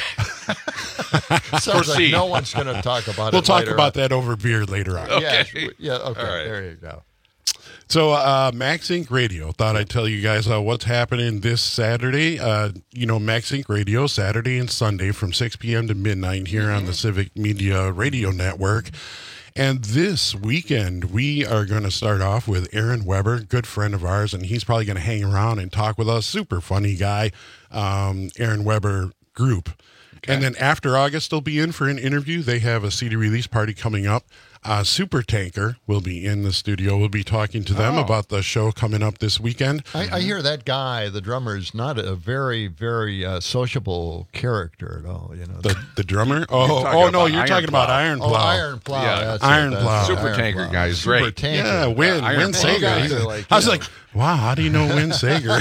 Sounds like Proceed. no one's going to talk about We'll it talk later about on. that over beer later on. Yeah, Okay. yeah, okay. All right. There you go. So, uh, Max Inc Radio, thought I'd tell you guys uh, what's happening this Saturday. Uh, you know, Max Inc Radio, Saturday and Sunday from six p.m. to midnight here on the Civic Media Radio Network. And this weekend, we are going to start off with Aaron Weber, good friend of ours, and he's probably going to hang around and talk with us. Super funny guy, um, Aaron Weber Group. And then after August, they'll be in for an interview. They have a C D release party coming up. Uh, Super Tanker will be in the studio. We'll be talking to them Oh. about the show coming up this weekend. I, I hear that guy, the drummer, is not a very, very uh, sociable character at all. You know, The the drummer? Oh, talking oh no, about you're Iron talking Plow. about Iron oh, Plow. Iron Plow. Yeah. That's Iron it, that's Plow. it, Super Iron Tanker Plow. guy is Super great. Tanker. Yeah, Win, Iron Win Plow. Sager. Guys He's- are like, I was you like, wow, how do you know Win Sager?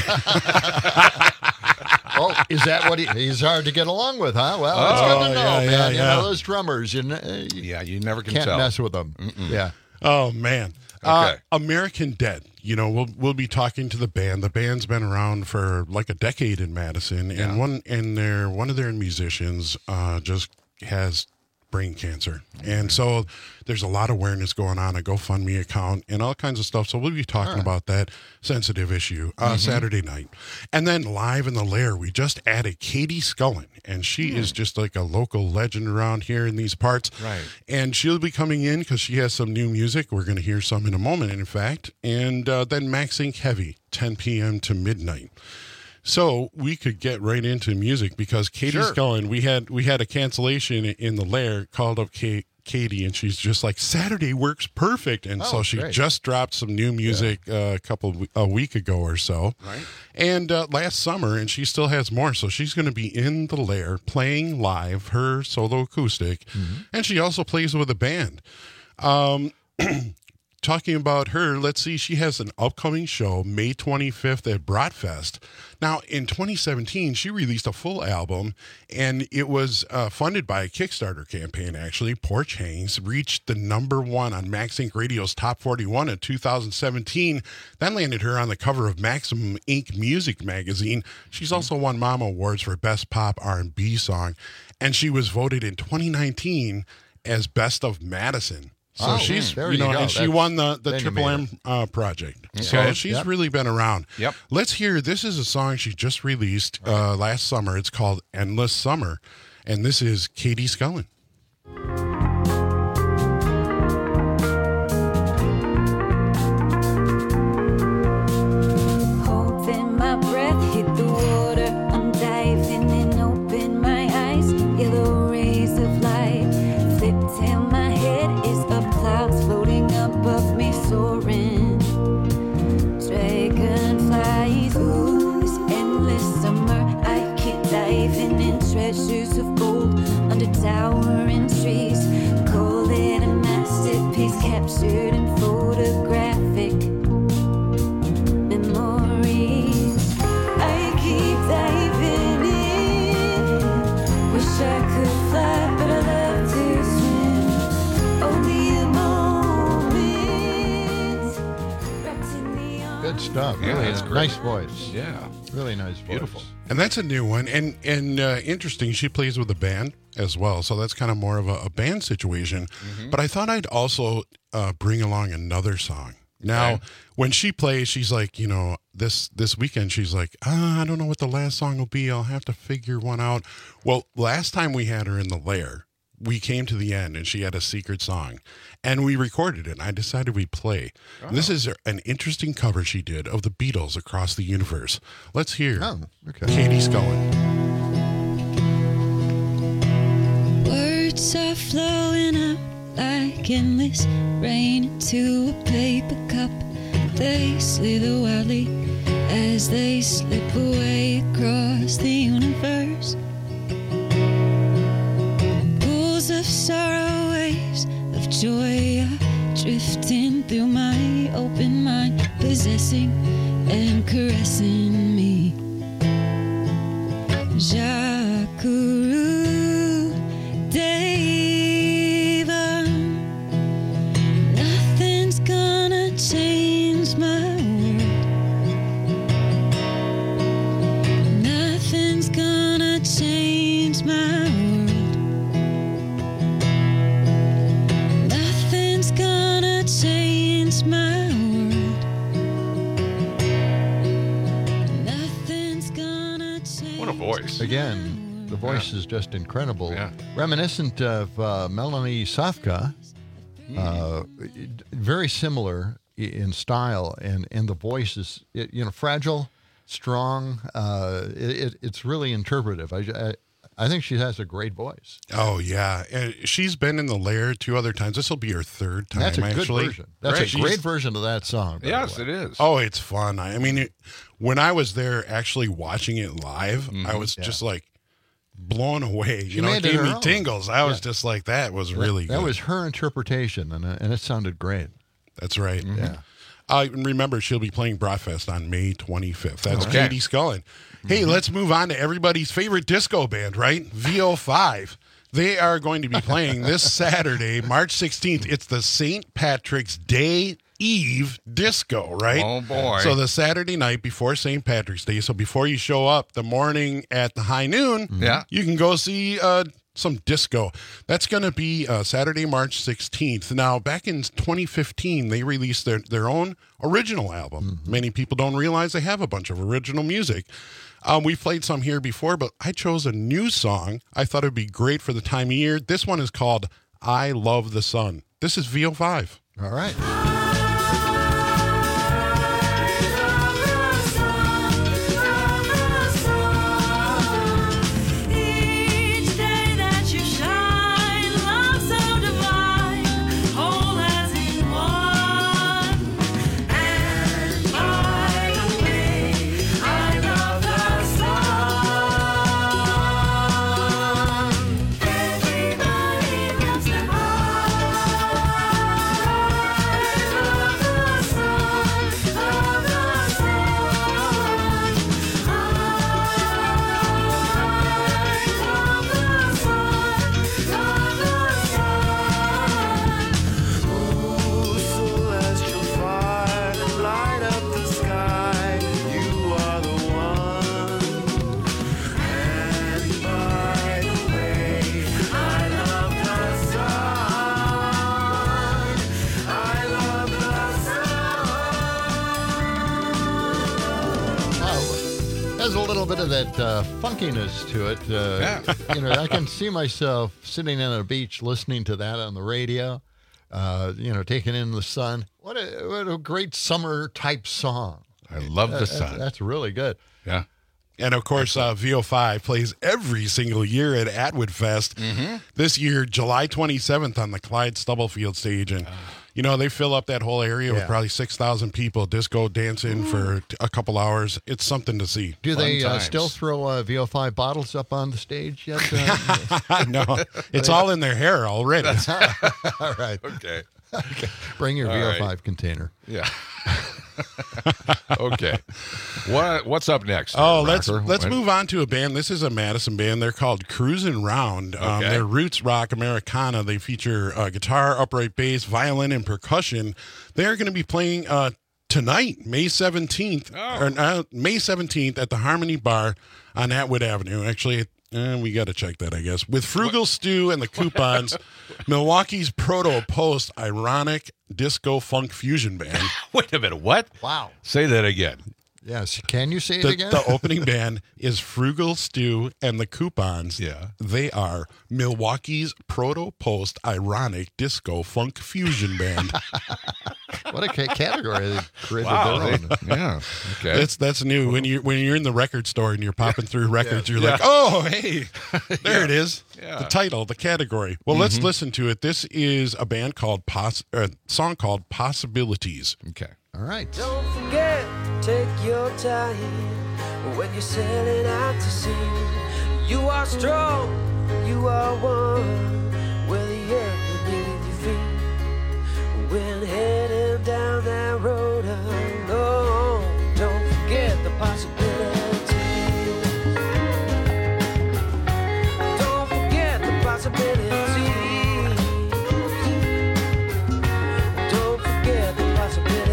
Oh, is that what he, he's hard to get along with, huh? Well, it's Oh, good to know, yeah, man. yeah, you yeah. know, those drummers, you, know, you Yeah, you never can can't tell. mess with them. Yeah. Oh man. Uh, Okay. American Dead. You know, we'll we'll be talking to the band. The band's been around for like a decade in Madison, Yeah. and one and their one of their musicians uh, just has brain cancer, and so there's a lot of awareness going on, a GoFundMe account, and all kinds of stuff. So we'll be talking about that sensitive issue uh, Saturday night, and then live in the Lair, we just added Katie Scullen, and she is just like a local legend around here in these parts. Right. And she'll be coming in because she has some new music. We're going to hear some in a moment, in fact. And uh, then Max Inc Heavy, ten p.m. to midnight. So we could get right into music because Katie's Sure. going. We had we had a cancellation in the Lair. Called up Kate, Katie, and she's just like, Saturday works perfect. And Oh, so she great. just dropped some new music uh, a couple of, a week ago or so. Right. And uh, last summer, and she still has more. So she's going to be in the Lair playing live her solo acoustic, Mm-hmm. and she also plays with a band. Um, talking about her, let's see, she has an upcoming show May twenty-fifth at Bratfest. Now, in twenty seventeen, she released a full album, and it was uh, funded by a Kickstarter campaign, actually. Porch Hangs reached the number one on Max Inc Radio's Top forty-one in two thousand seventeen. That landed her on the cover of Maximum Inc Music magazine. She's also won Mama Awards for Best Pop R and B Song, and she was voted in twenty nineteen as Best of Madison. So oh, she's, there you know, you go. and she That's, won the, the then you Triple made M uh, project. Okay. So she's Yep. really been around. Yep. Let's hear, this is a song she just released uh, last summer. It's called Endless Summer. And this is Katie Scullin. Holding my breath, hit the water. I'm diving in, open my eyes. Yellow rays of light flip till my head is up. Clouds floating above me, soaring. Dragonflies, ooh, this endless summer. I keep diving in, treasures of gold under towering trees. Call it a masterpiece, captured in photographic memories. I keep diving in. Wish I could fly, but I love to swim. Only a moment. Wrapped in the arms. Good stuff. Yeah, Really that's a great. nice voice. Yeah. Really nice voice. Beautiful. And that's a new one. And and uh, interesting, she plays with a band as well. So that's kind of more of a, a band situation. Mm-hmm. But I thought I'd also uh, bring along another song. Now, Okay. when she plays, she's like, you know, this this weekend, she's like, ah, I don't know what the last song will be. I'll have to figure one out. Well, last time we had her in the lair, we came to the end and she had a secret song. And we recorded it. And I decided we'd play. This is an interesting cover she did of the Beatles Across the Universe. Let's hear Oh, okay. Katie Scullin. Words are flowing out like endless rain into a paper cup. They slither wildly as they slip away across the universe. Pools of sorrow, waves of joy are drifting through my open mind, possessing and caressing me. Jackaroo, Deva, nothing's gonna change my world. Nothing's gonna change my world. Nothing's gonna change my world. Nothing's gonna change. What a voice. Again, the voice is just incredible. Yeah. Reminiscent of uh, Melanie Safka. Uh, very similar i- in style, and, and the voice is, it, you know, fragile, strong. Uh, it, it, it's really interpretive. I, I, I think she has a great voice. Oh, yeah. And she's been in the lair two other times. This will be her third time, That's a actually. good version. That's Right. a great She's- version of that song. by the Yes, way. it is. Oh, it's fun. I I mean, it, when I was there actually watching it live, I was Yeah. just like blown away. She you know, it made it gave her me own. tingles. I was Yeah. just like, that was That- really that good. was her interpretation, and, uh, and it sounded great. That's right. Yeah. Uh, and remember, she'll be playing Bratfest on May twenty-fifth. That's Okay. Katie Scullin. Hey, let's move on to everybody's favorite disco band, right? V O five. They are going to be playing this Saturday, March sixteenth. It's the Saint Patrick's Day Eve disco, right? Oh, boy. So the Saturday night before Saint Patrick's Day. So before you show up the morning at the high noon, Yeah. you can go see uh, some disco. That's going to be uh, Saturday, March sixteenth. Now, back in twenty fifteen, they released their, their own original album. Many people don't realize they have a bunch of original music. Um, we've played some here before, but I chose a new song. I thought it would be great for the time of year. This one is called I Love the Sun. This is V O five. All right. Each day that you shine, love so divine, whole as in one. And by the way, I love the sun. Everybody loves the I little bit of that uh, funkiness to it. Uh, Yeah. You know, I can see myself sitting on a beach listening to that on the radio. Uh, you know, taking in the sun. What a what a great summer type song. I love the That- sun. That's, that's really good. Yeah. And of course, uh, V O five plays every single year at Atwood Fest. Mm-hmm. This year, July twenty-seventh on the Clyde Stubblefield stage. And, you know, they fill up that whole area with Yeah. probably six thousand people, disco dancing for t- a couple hours. It's something to see. Do Fun they uh, times. still throw uh, V O five bottles up on the stage yet? Uh, No, it's all in their hair already. all right. Okay. Okay. Bring your All V O right. five container. Yeah. Okay. What What's up next? Oh, uh, let's Rocker? let's What- move on to a band. This is a Madison band. They're called Cruisin' Round. Um, Okay. they're roots rock Americana. They feature uh, guitar, upright bass, violin, and percussion. They are going to be playing uh, tonight, May seventeenth, Oh. or uh, May seventeenth at the Harmony Bar on Atwood Avenue. Actually, eh, we got to check that, I guess. With Frugal Stew and the Coupons, Milwaukee's proto post ironic disco funk fusion band. Wait a minute. What? Wow. Say that again. Yes. Can you say it The, again? the opening band is Frugal Stew and the Coupons. Yeah. They are Milwaukee's proto-post ironic disco funk fusion band. What a ca- category they created Wow. their they- own. yeah. Okay. That's that's new. When you when you're in the record store and you're popping through records, you're Yeah. like, oh hey, there Yeah. it is. Yeah. The title, the category. Well, let's listen to it. This is a band called Poss a song called Possibilities. Okay. All right. Don't forget, take your time when you're sailing out to sea. You are strong, you are one with the earth beneath your feet. When heading down that road alone, don't forget the possibilities. Don't forget the possibilities. Don't forget the possibilities.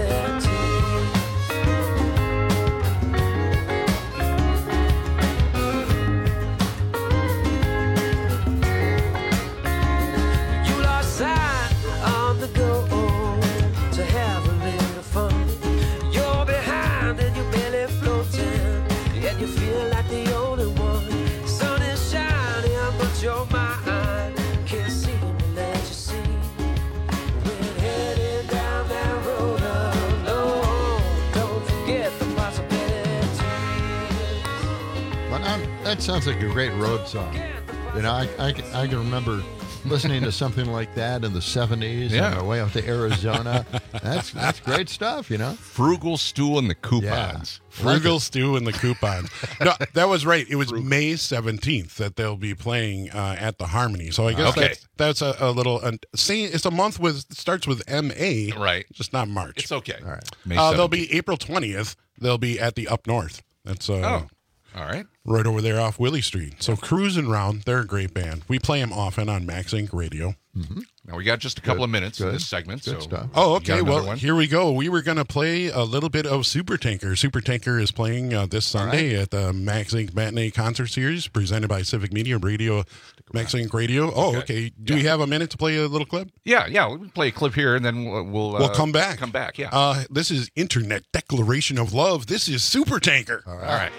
You lost sight on the go to have a little fun. You're behind and you're barely floating, and you feel like the only one. Sun is shining, but your mind can't seem to let you see. When heading down that road alone, don't forget the possibilities. Well, now, that sounds like a great road song. You know, I, I, I can remember listening to something like that in the seventies Yeah. on our way out to Arizona. That's that's great stuff, you know? Frugal Stew and the Coupons. Frugal Stew and the Coupons. No, that was right. It was May seventeenth that they'll be playing uh, at the Harmony. So I guess Okay. that's, that's a, a little. Uh, see, it's a month with starts with M A, Right. just not March. It's okay. All right. May Uh, they'll seventeenth. be April twentieth. They'll be at the Up North. That's uh, Oh. All right. right over there off Willie Street. So Cruisin' Round, they're a great band. We play them often on Max Inc Radio. Now we got just a couple Good. of minutes in Good. this segment. Good so stuff. Oh, you got okay. another Well, one? here we go. We were going to play a little bit of Super Tanker. Super Tanker is playing uh, this Sunday at the Max Inc Matinee Concert Series presented by Civic Media Radio, Max Inc Radio. Oh, okay. Do we have a minute to play a little clip? Yeah, yeah. We'll play a clip here, and then we'll we'll, uh, We'll come back. Come back. Yeah. Uh, this is Internet Declaration of Love. This is Super Tanker. All right.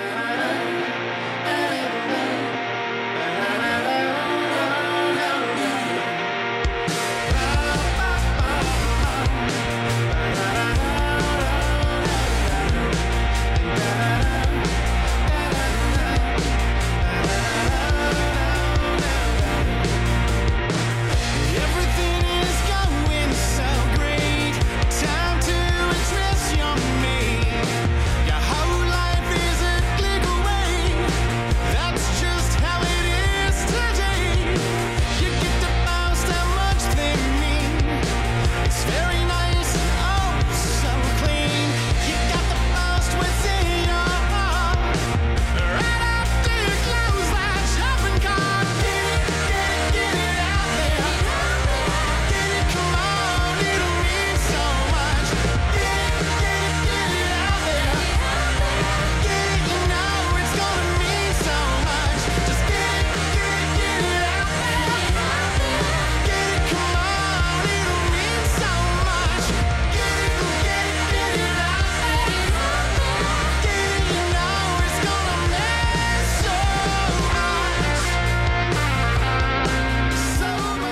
Everything is going so great. Time to address your mate. Your whole life is a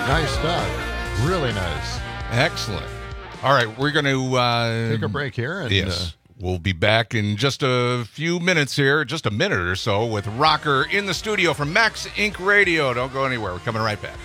Nice stuff. Really nice. Excellent. All right, we're going to uh, take a break here. And, yes. Uh, We'll be back in just a few minutes here, just a minute or so, with Rocker in the studio from Max Incorporated. Radio. Don't go anywhere. We're coming right back.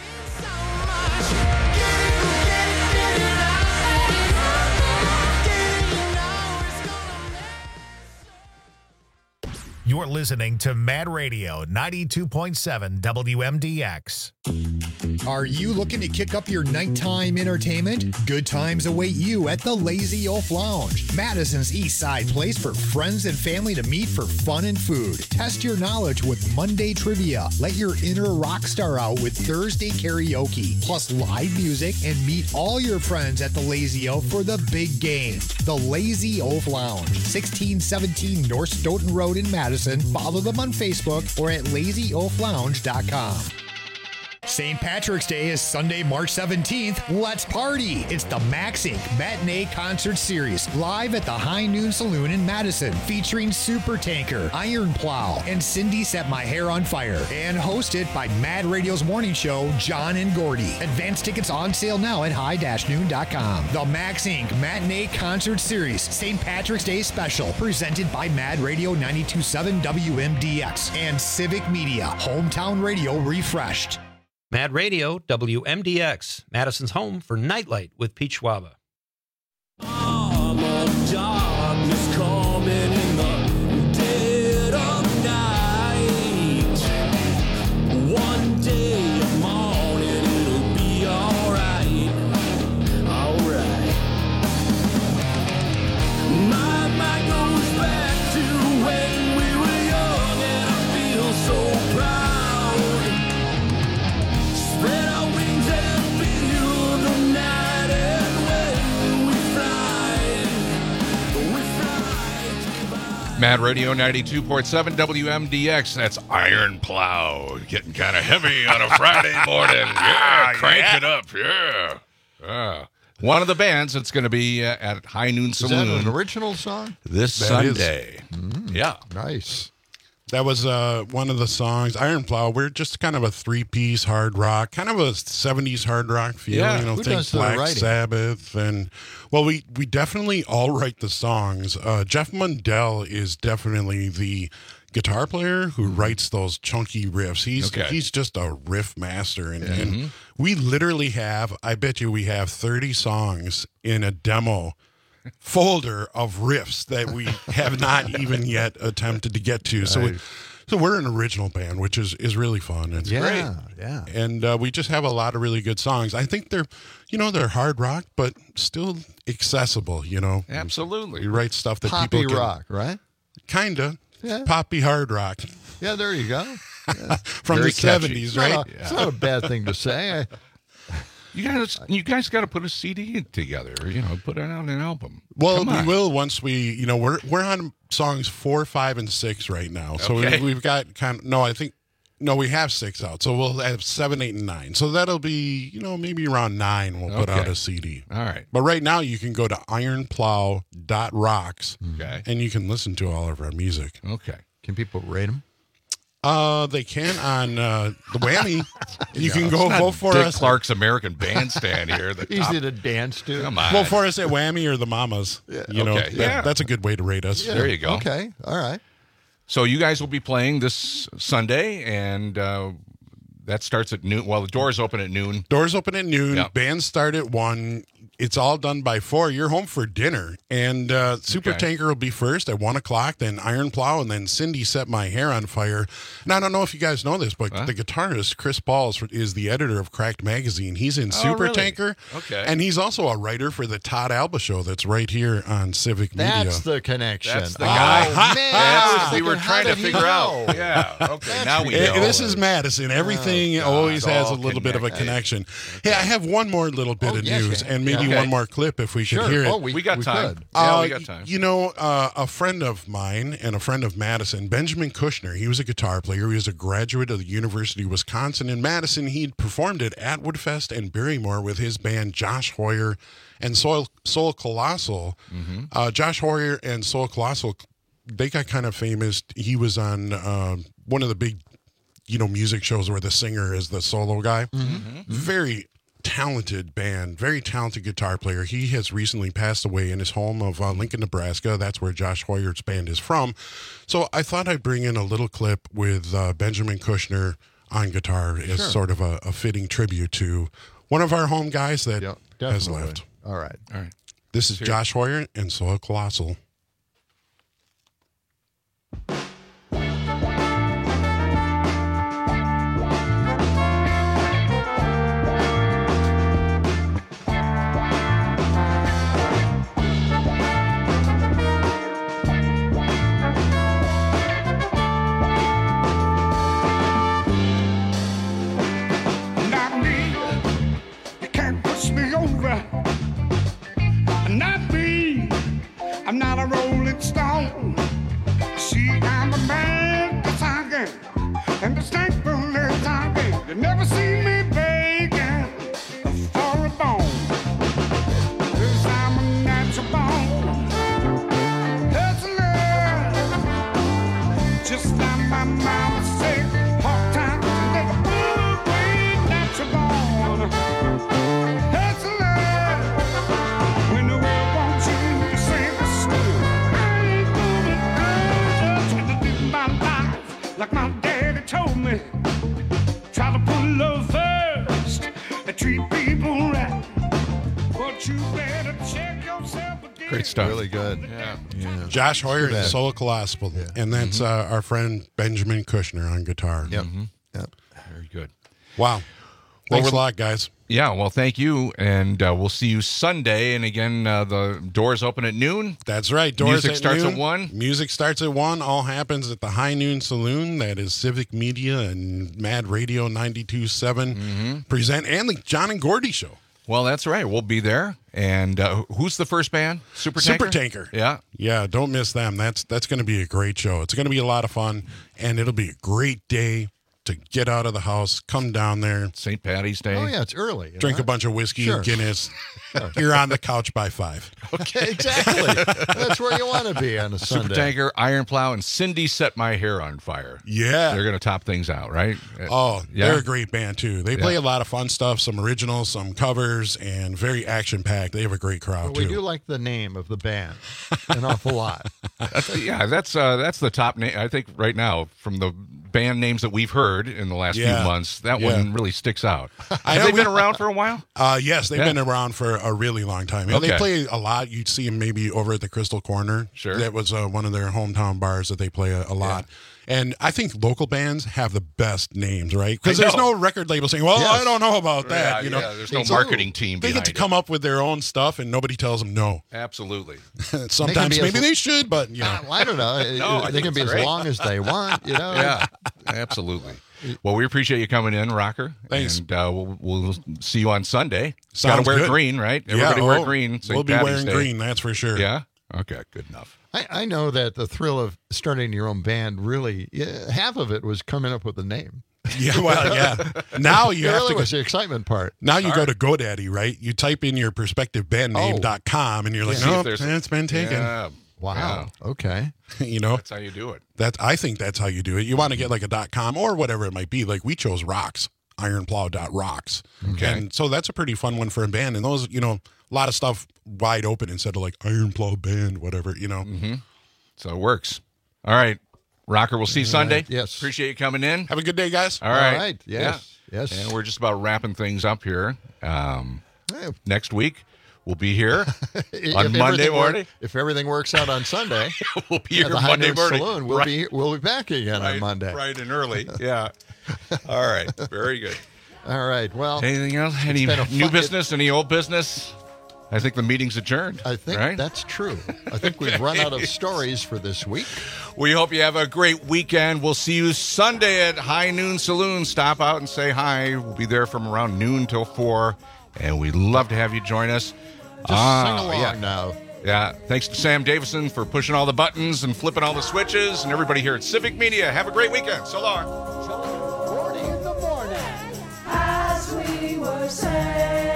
You're listening to Mad Radio ninety-two point seven W M D X. Are you looking to kick up your nighttime entertainment? Good times await you at the Lazy Oaf Lounge, Madison's East Side place for friends and family to meet for fun and food. Test your knowledge with Monday trivia. Let your inner rock star out with Thursday karaoke, plus live music, and meet all your friends at the Lazy Oaf for the big game. The Lazy Oaf Lounge, sixteen seventeen North Stoughton Road in Madison. Follow them on Facebook or at lazy oaf lounge dot com. Saint Patrick's Day is Sunday, March seventeenth. Let's party! It's the Max Incorporated. Matinee Concert Series, live at the High Noon Saloon in Madison, featuring Super Tanker, Iron Plow, and Cindy Set My Hair on Fire, and hosted by Mad Radio's morning show, John and Gordy. Advance tickets on sale now at high noon dot com. The Max Incorporated. Matinee Concert Series, Saint Patrick's Day Special, presented by Mad Radio ninety-two point seven W M D X and Civic Media, Hometown Radio refreshed. Mad Radio, W M D X, Madison's home for Nightlight with Pete Schwaba. Arm of darkness coming in the dead of night. One day of morning, it'll be alright. Alright. My mind goes back to when we were young, and I feel so proud. Spread our wings and feel the night, and when we fly, we fly. Mad Radio ninety-two point seven W M D X. That's Iron Plow. Getting kind of heavy on a Friday morning. Yeah, crank yeah. it up. Yeah. Yeah. One of the bands that's going to be uh, at High Noon Saloon. Is that an original song? This That Sunday. Mm, yeah. Nice. That was uh, one of the songs, Iron Plow. We're just kind of a three-piece hard rock, kind of a seventies hard rock feel. Yeah, you know, who think does the Black writing? Sabbath, and well, we we definitely all write the songs. Uh, Jeff Mundell is definitely the guitar player who writes those chunky riffs. He's Okay. he's just a riff master, and, Mhm. and we literally have, I bet you, we have thirty songs in a demo folder of riffs that we have not even yet attempted to get to. So, we, Nice. so we're an original band, which is is really fun. It's Yeah, great. yeah. And uh, we just have a lot of really good songs. I think they're, you know, they're hard rock, but still accessible. You know, Absolutely. we write stuff that Poppy people can, rock, right? kinda, Yeah. poppy hard rock Yeah, there you go. from Very the catchy. seventies, It's not right? a- It's not a bad thing to say. I, You guys, you guys got to put a C D together. You know, put it out an album. Well, Come we on. will once we, you know, we're we're on songs four, five, and six right now. So Okay. we, we've got kind of no, I think no, we have six out. So we'll have seven, eight, and nine. So that'll be, you know, maybe around nine. We'll put Okay. out a C D. All right. But right now, you can go to iron plow dot rocks Okay. and you can listen to all of our music. Okay. can people rate them? Uh, they can on uh, the Whammy. You can It's go not vote for Dick us. Clark's American Bandstand here. The top- Easy to dance to. Come on. Vote for us at Whammy or the Mamas. You know, Okay, that- yeah. that's a good way to rate us. Yeah, There you go. Okay, all right. So you guys will be playing this Sunday, and uh, that starts at noon. Well, the doors open at noon. Doors open at noon. Yeah. Bands start at one. It's all done by four. You're home for dinner. And uh, Super Okay. Tanker will be first at one o'clock, then Iron Plow, and then Cindy Set My Hair on Fire. And I don't know if you guys know this, but Huh? the guitarist, Chris Balls, is the editor of Cracked Magazine. He's in Oh, Super really? Tanker. Okay. And he's also a writer for the Todd Alba Show that's right here on Civic Media. That's the connection. That's the Oh, guy. man, That's- I was we thinking, were how trying to did he figure know? out. Yeah. Okay. That's Now we Eh, know. this is Madison. Everything Oh, God. always It's has a all little bit of a connected. connection. Hey, I have one more little bit Oh, of yes, news yeah. and maybe Okay. one more clip if we Sure. could hear it. Oh, we, We got we time. could. Yeah, Uh, we got time. You know, uh, a friend of mine and a friend of Madison, Benjamin Kushner, he was a guitar player. He was a graduate of the University of Wisconsin in Madison. He'd performed at Atwood Fest and Barrymore with his band Josh Hoyer and Soul, Soul Colossal. Mm-hmm. Uh, Josh Hoyer and Soul Colossal, they got kind of famous. He was on uh, one of the big you know, music shows where the singer is the solo guy. Mm-hmm. Very talented band, very talented guitar player. He has recently passed away in his home of uh, Lincoln, Nebraska. That's where Josh Hoyer's band is from. So I thought I'd bring in a little clip with uh, Benjamin Kushner on guitar as Sure. sort of a, a fitting tribute to one of our home guys that Yep, has definitely. left. All right. All right. This is Here. Josh Hoyer and Soil Colossal. Not me, you can't push me over. Not me, I'm not a rolling stone. See, I'm a man that's hungry and thankfully hungry. You never see me begging for a bone. 'Cause I'm a natural born hustler. Just like my mama said, hard times never put away. Natural born hustler. When the world wants you to sing a song, I ain't gonna do it. Trying to live my life like my daddy told me. Try to put love first and treat people right. But you better check yourself again. Great stuff. Really good. Yeah. Yeah. Josh Hoyer Too and bad. Soil Colossal. And that's uh, our friend Benjamin Kushner on guitar. Yep. Mm-hmm. Yep. Very good. Wow. Thanks Thanks a lot, guys. Yeah, well, thank you, and uh, we'll see you Sunday. And again, uh, the doors open at noon. That's right. Doors Music at starts noon. at one. Music starts at one. All happens at the High Noon Saloon. That is Civic Media and Mad Radio ninety-two point seven Mm-hmm. present, and the John and Gordy Show. Well, that's right. We'll be there. And uh, who's the first band? Super Tanker? Super Tanker. Yeah. Yeah, don't miss them. That's that's going to be a great show. It's going to be a lot of fun, and it'll be a great day to get out of the house, come down there, Saint Patty's Day. Oh, yeah, it's early. you drink know? a bunch of whiskey Sure. and Guinness. You're on the couch by five. Okay, exactly. That's where you want to be on a Super Sunday. Tanker, Iron Plow, and Cindy Set My Hair on Fire. Yeah. They're going to top things out, right? Oh, yeah. they're a great band, too. They play Yeah. a lot of fun stuff, some originals, some covers, and very action-packed. They have a great crowd, Well, we too. do like the name of the band an awful lot. That's, yeah, that's uh, that's the top name, I think, right now, from the band names that we've heard in the last Yeah. few months. That Yeah. one really sticks out. I Have know they we- been around for a while? Uh, yes, they've Yeah. been around for a really long time. And Okay. They play a lot. You'd see them maybe over at the Crystal Corner. Sure. That was uh, one of their hometown bars that they play a, a lot. And I think local bands have the best names, right? Because I there's know. no record label saying, well, Yes. I don't know about that. Yeah, you know, yeah, there's no So marketing team They get behind to it. come up with their own stuff, and nobody tells them no. Absolutely. Sometimes be as- maybe they should, but, you know. Uh, I don't know. No, I they think can be it's as great. long as they want, you know? Yeah, absolutely. Well, we appreciate you coming in, Rocker. Thanks. And uh, we'll, we'll see you on Sunday. Got Sounds to wear good. green, right? Yeah, Everybody wear oh, green. Saint We'll be Patty's wearing Day. green, that's for sure. Yeah? Okay, good enough. I, I know that the thrill of starting your own band really, yeah, half of it was coming up with a name. Yeah, well, yeah. Now you it have really to. was the excitement part. Now you go to GoDaddy, right? You type in your prospective band name Oh. dot com, and you're like, See if no, there's- it's been taken. Yeah, Wow. Okay. You know, that's how you do it. that I think that's how you do it. You want to get like a dot com or whatever it might be. Like we chose rocks, ironplow dot rocks. Okay. And so that's a pretty fun one for a band. And those, you know, a lot of stuff wide open instead of like Ironplow Band, whatever, you know. Mm-hmm. So it works. All right. Rocker, we'll see you Sunday. Yes. Appreciate you coming in. Have a good day, guys. All right. All right. Yes. Yeah. Yes. And we're just about wrapping things up here. Um, Hey, next week, we'll be here if on Monday everything work- morning. if everything works out on Sunday, We'll be at here the High Monday Noon morning. Saloon, we'll Right. be we'll be back again Right, on Monday. Bright and early. Yeah. All right. Very good. All right. Well, Anything else? Any been a new fun- business? Any old business? I think the meeting's adjourned. I think right? that's true. I think we've run out of stories for this week. We hope you have a great weekend. We'll see you Sunday at High Noon Saloon. Stop out and say hi. We'll be there from around noon till four, and we'd love to have you join us. Just Ah, sing along yeah. now. Yeah. Thanks to Sam Davison for pushing all the buttons and flipping all the switches, and everybody here at Civic Media. Have a great weekend. So long. in the morning, as we were saying,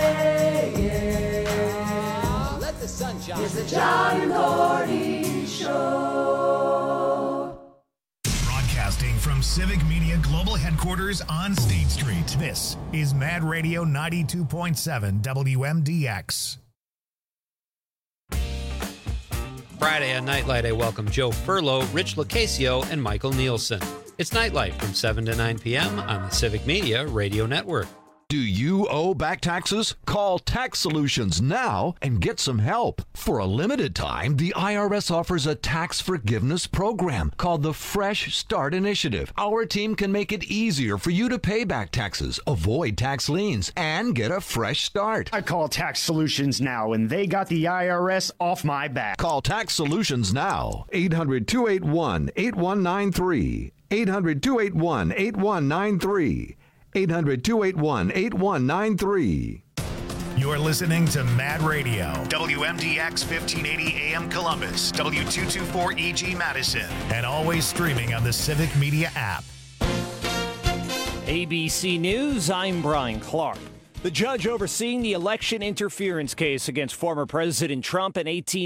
let the sun shine. It's the John and Gordy Show. Broadcasting from Civic Civic Media Global Headquarters on State Street. This is Mad Radio ninety-two point seven W M D X. Friday on Nightlight, I welcome Joe Furlow, Rich Locasio, and Michael Nielsen. It's Nightlight from seven to nine p.m. on the Civic Media Radio Network. Do you owe back taxes? Call Tax Solutions now and get some help. For a limited time, the I R S offers a tax forgiveness program called the Fresh Start Initiative. Our team can make it easier for you to pay back taxes, avoid tax liens, and get a fresh start. I call Tax Solutions now, and they got the I R S off my back. Call Tax Solutions now. eight hundred, two eight one, eight one nine three. eight hundred, two eight one, eight one nine three. eight hundred, two eight one, eight one nine three. You're listening to Mad Radio, W M D X fifteen eighty A M Columbus, W two twenty-four E G Madison, and always streaming on the Civic Media app. A B C News, I'm Brian Clark. The judge overseeing the election interference case against former President Trump and eighteen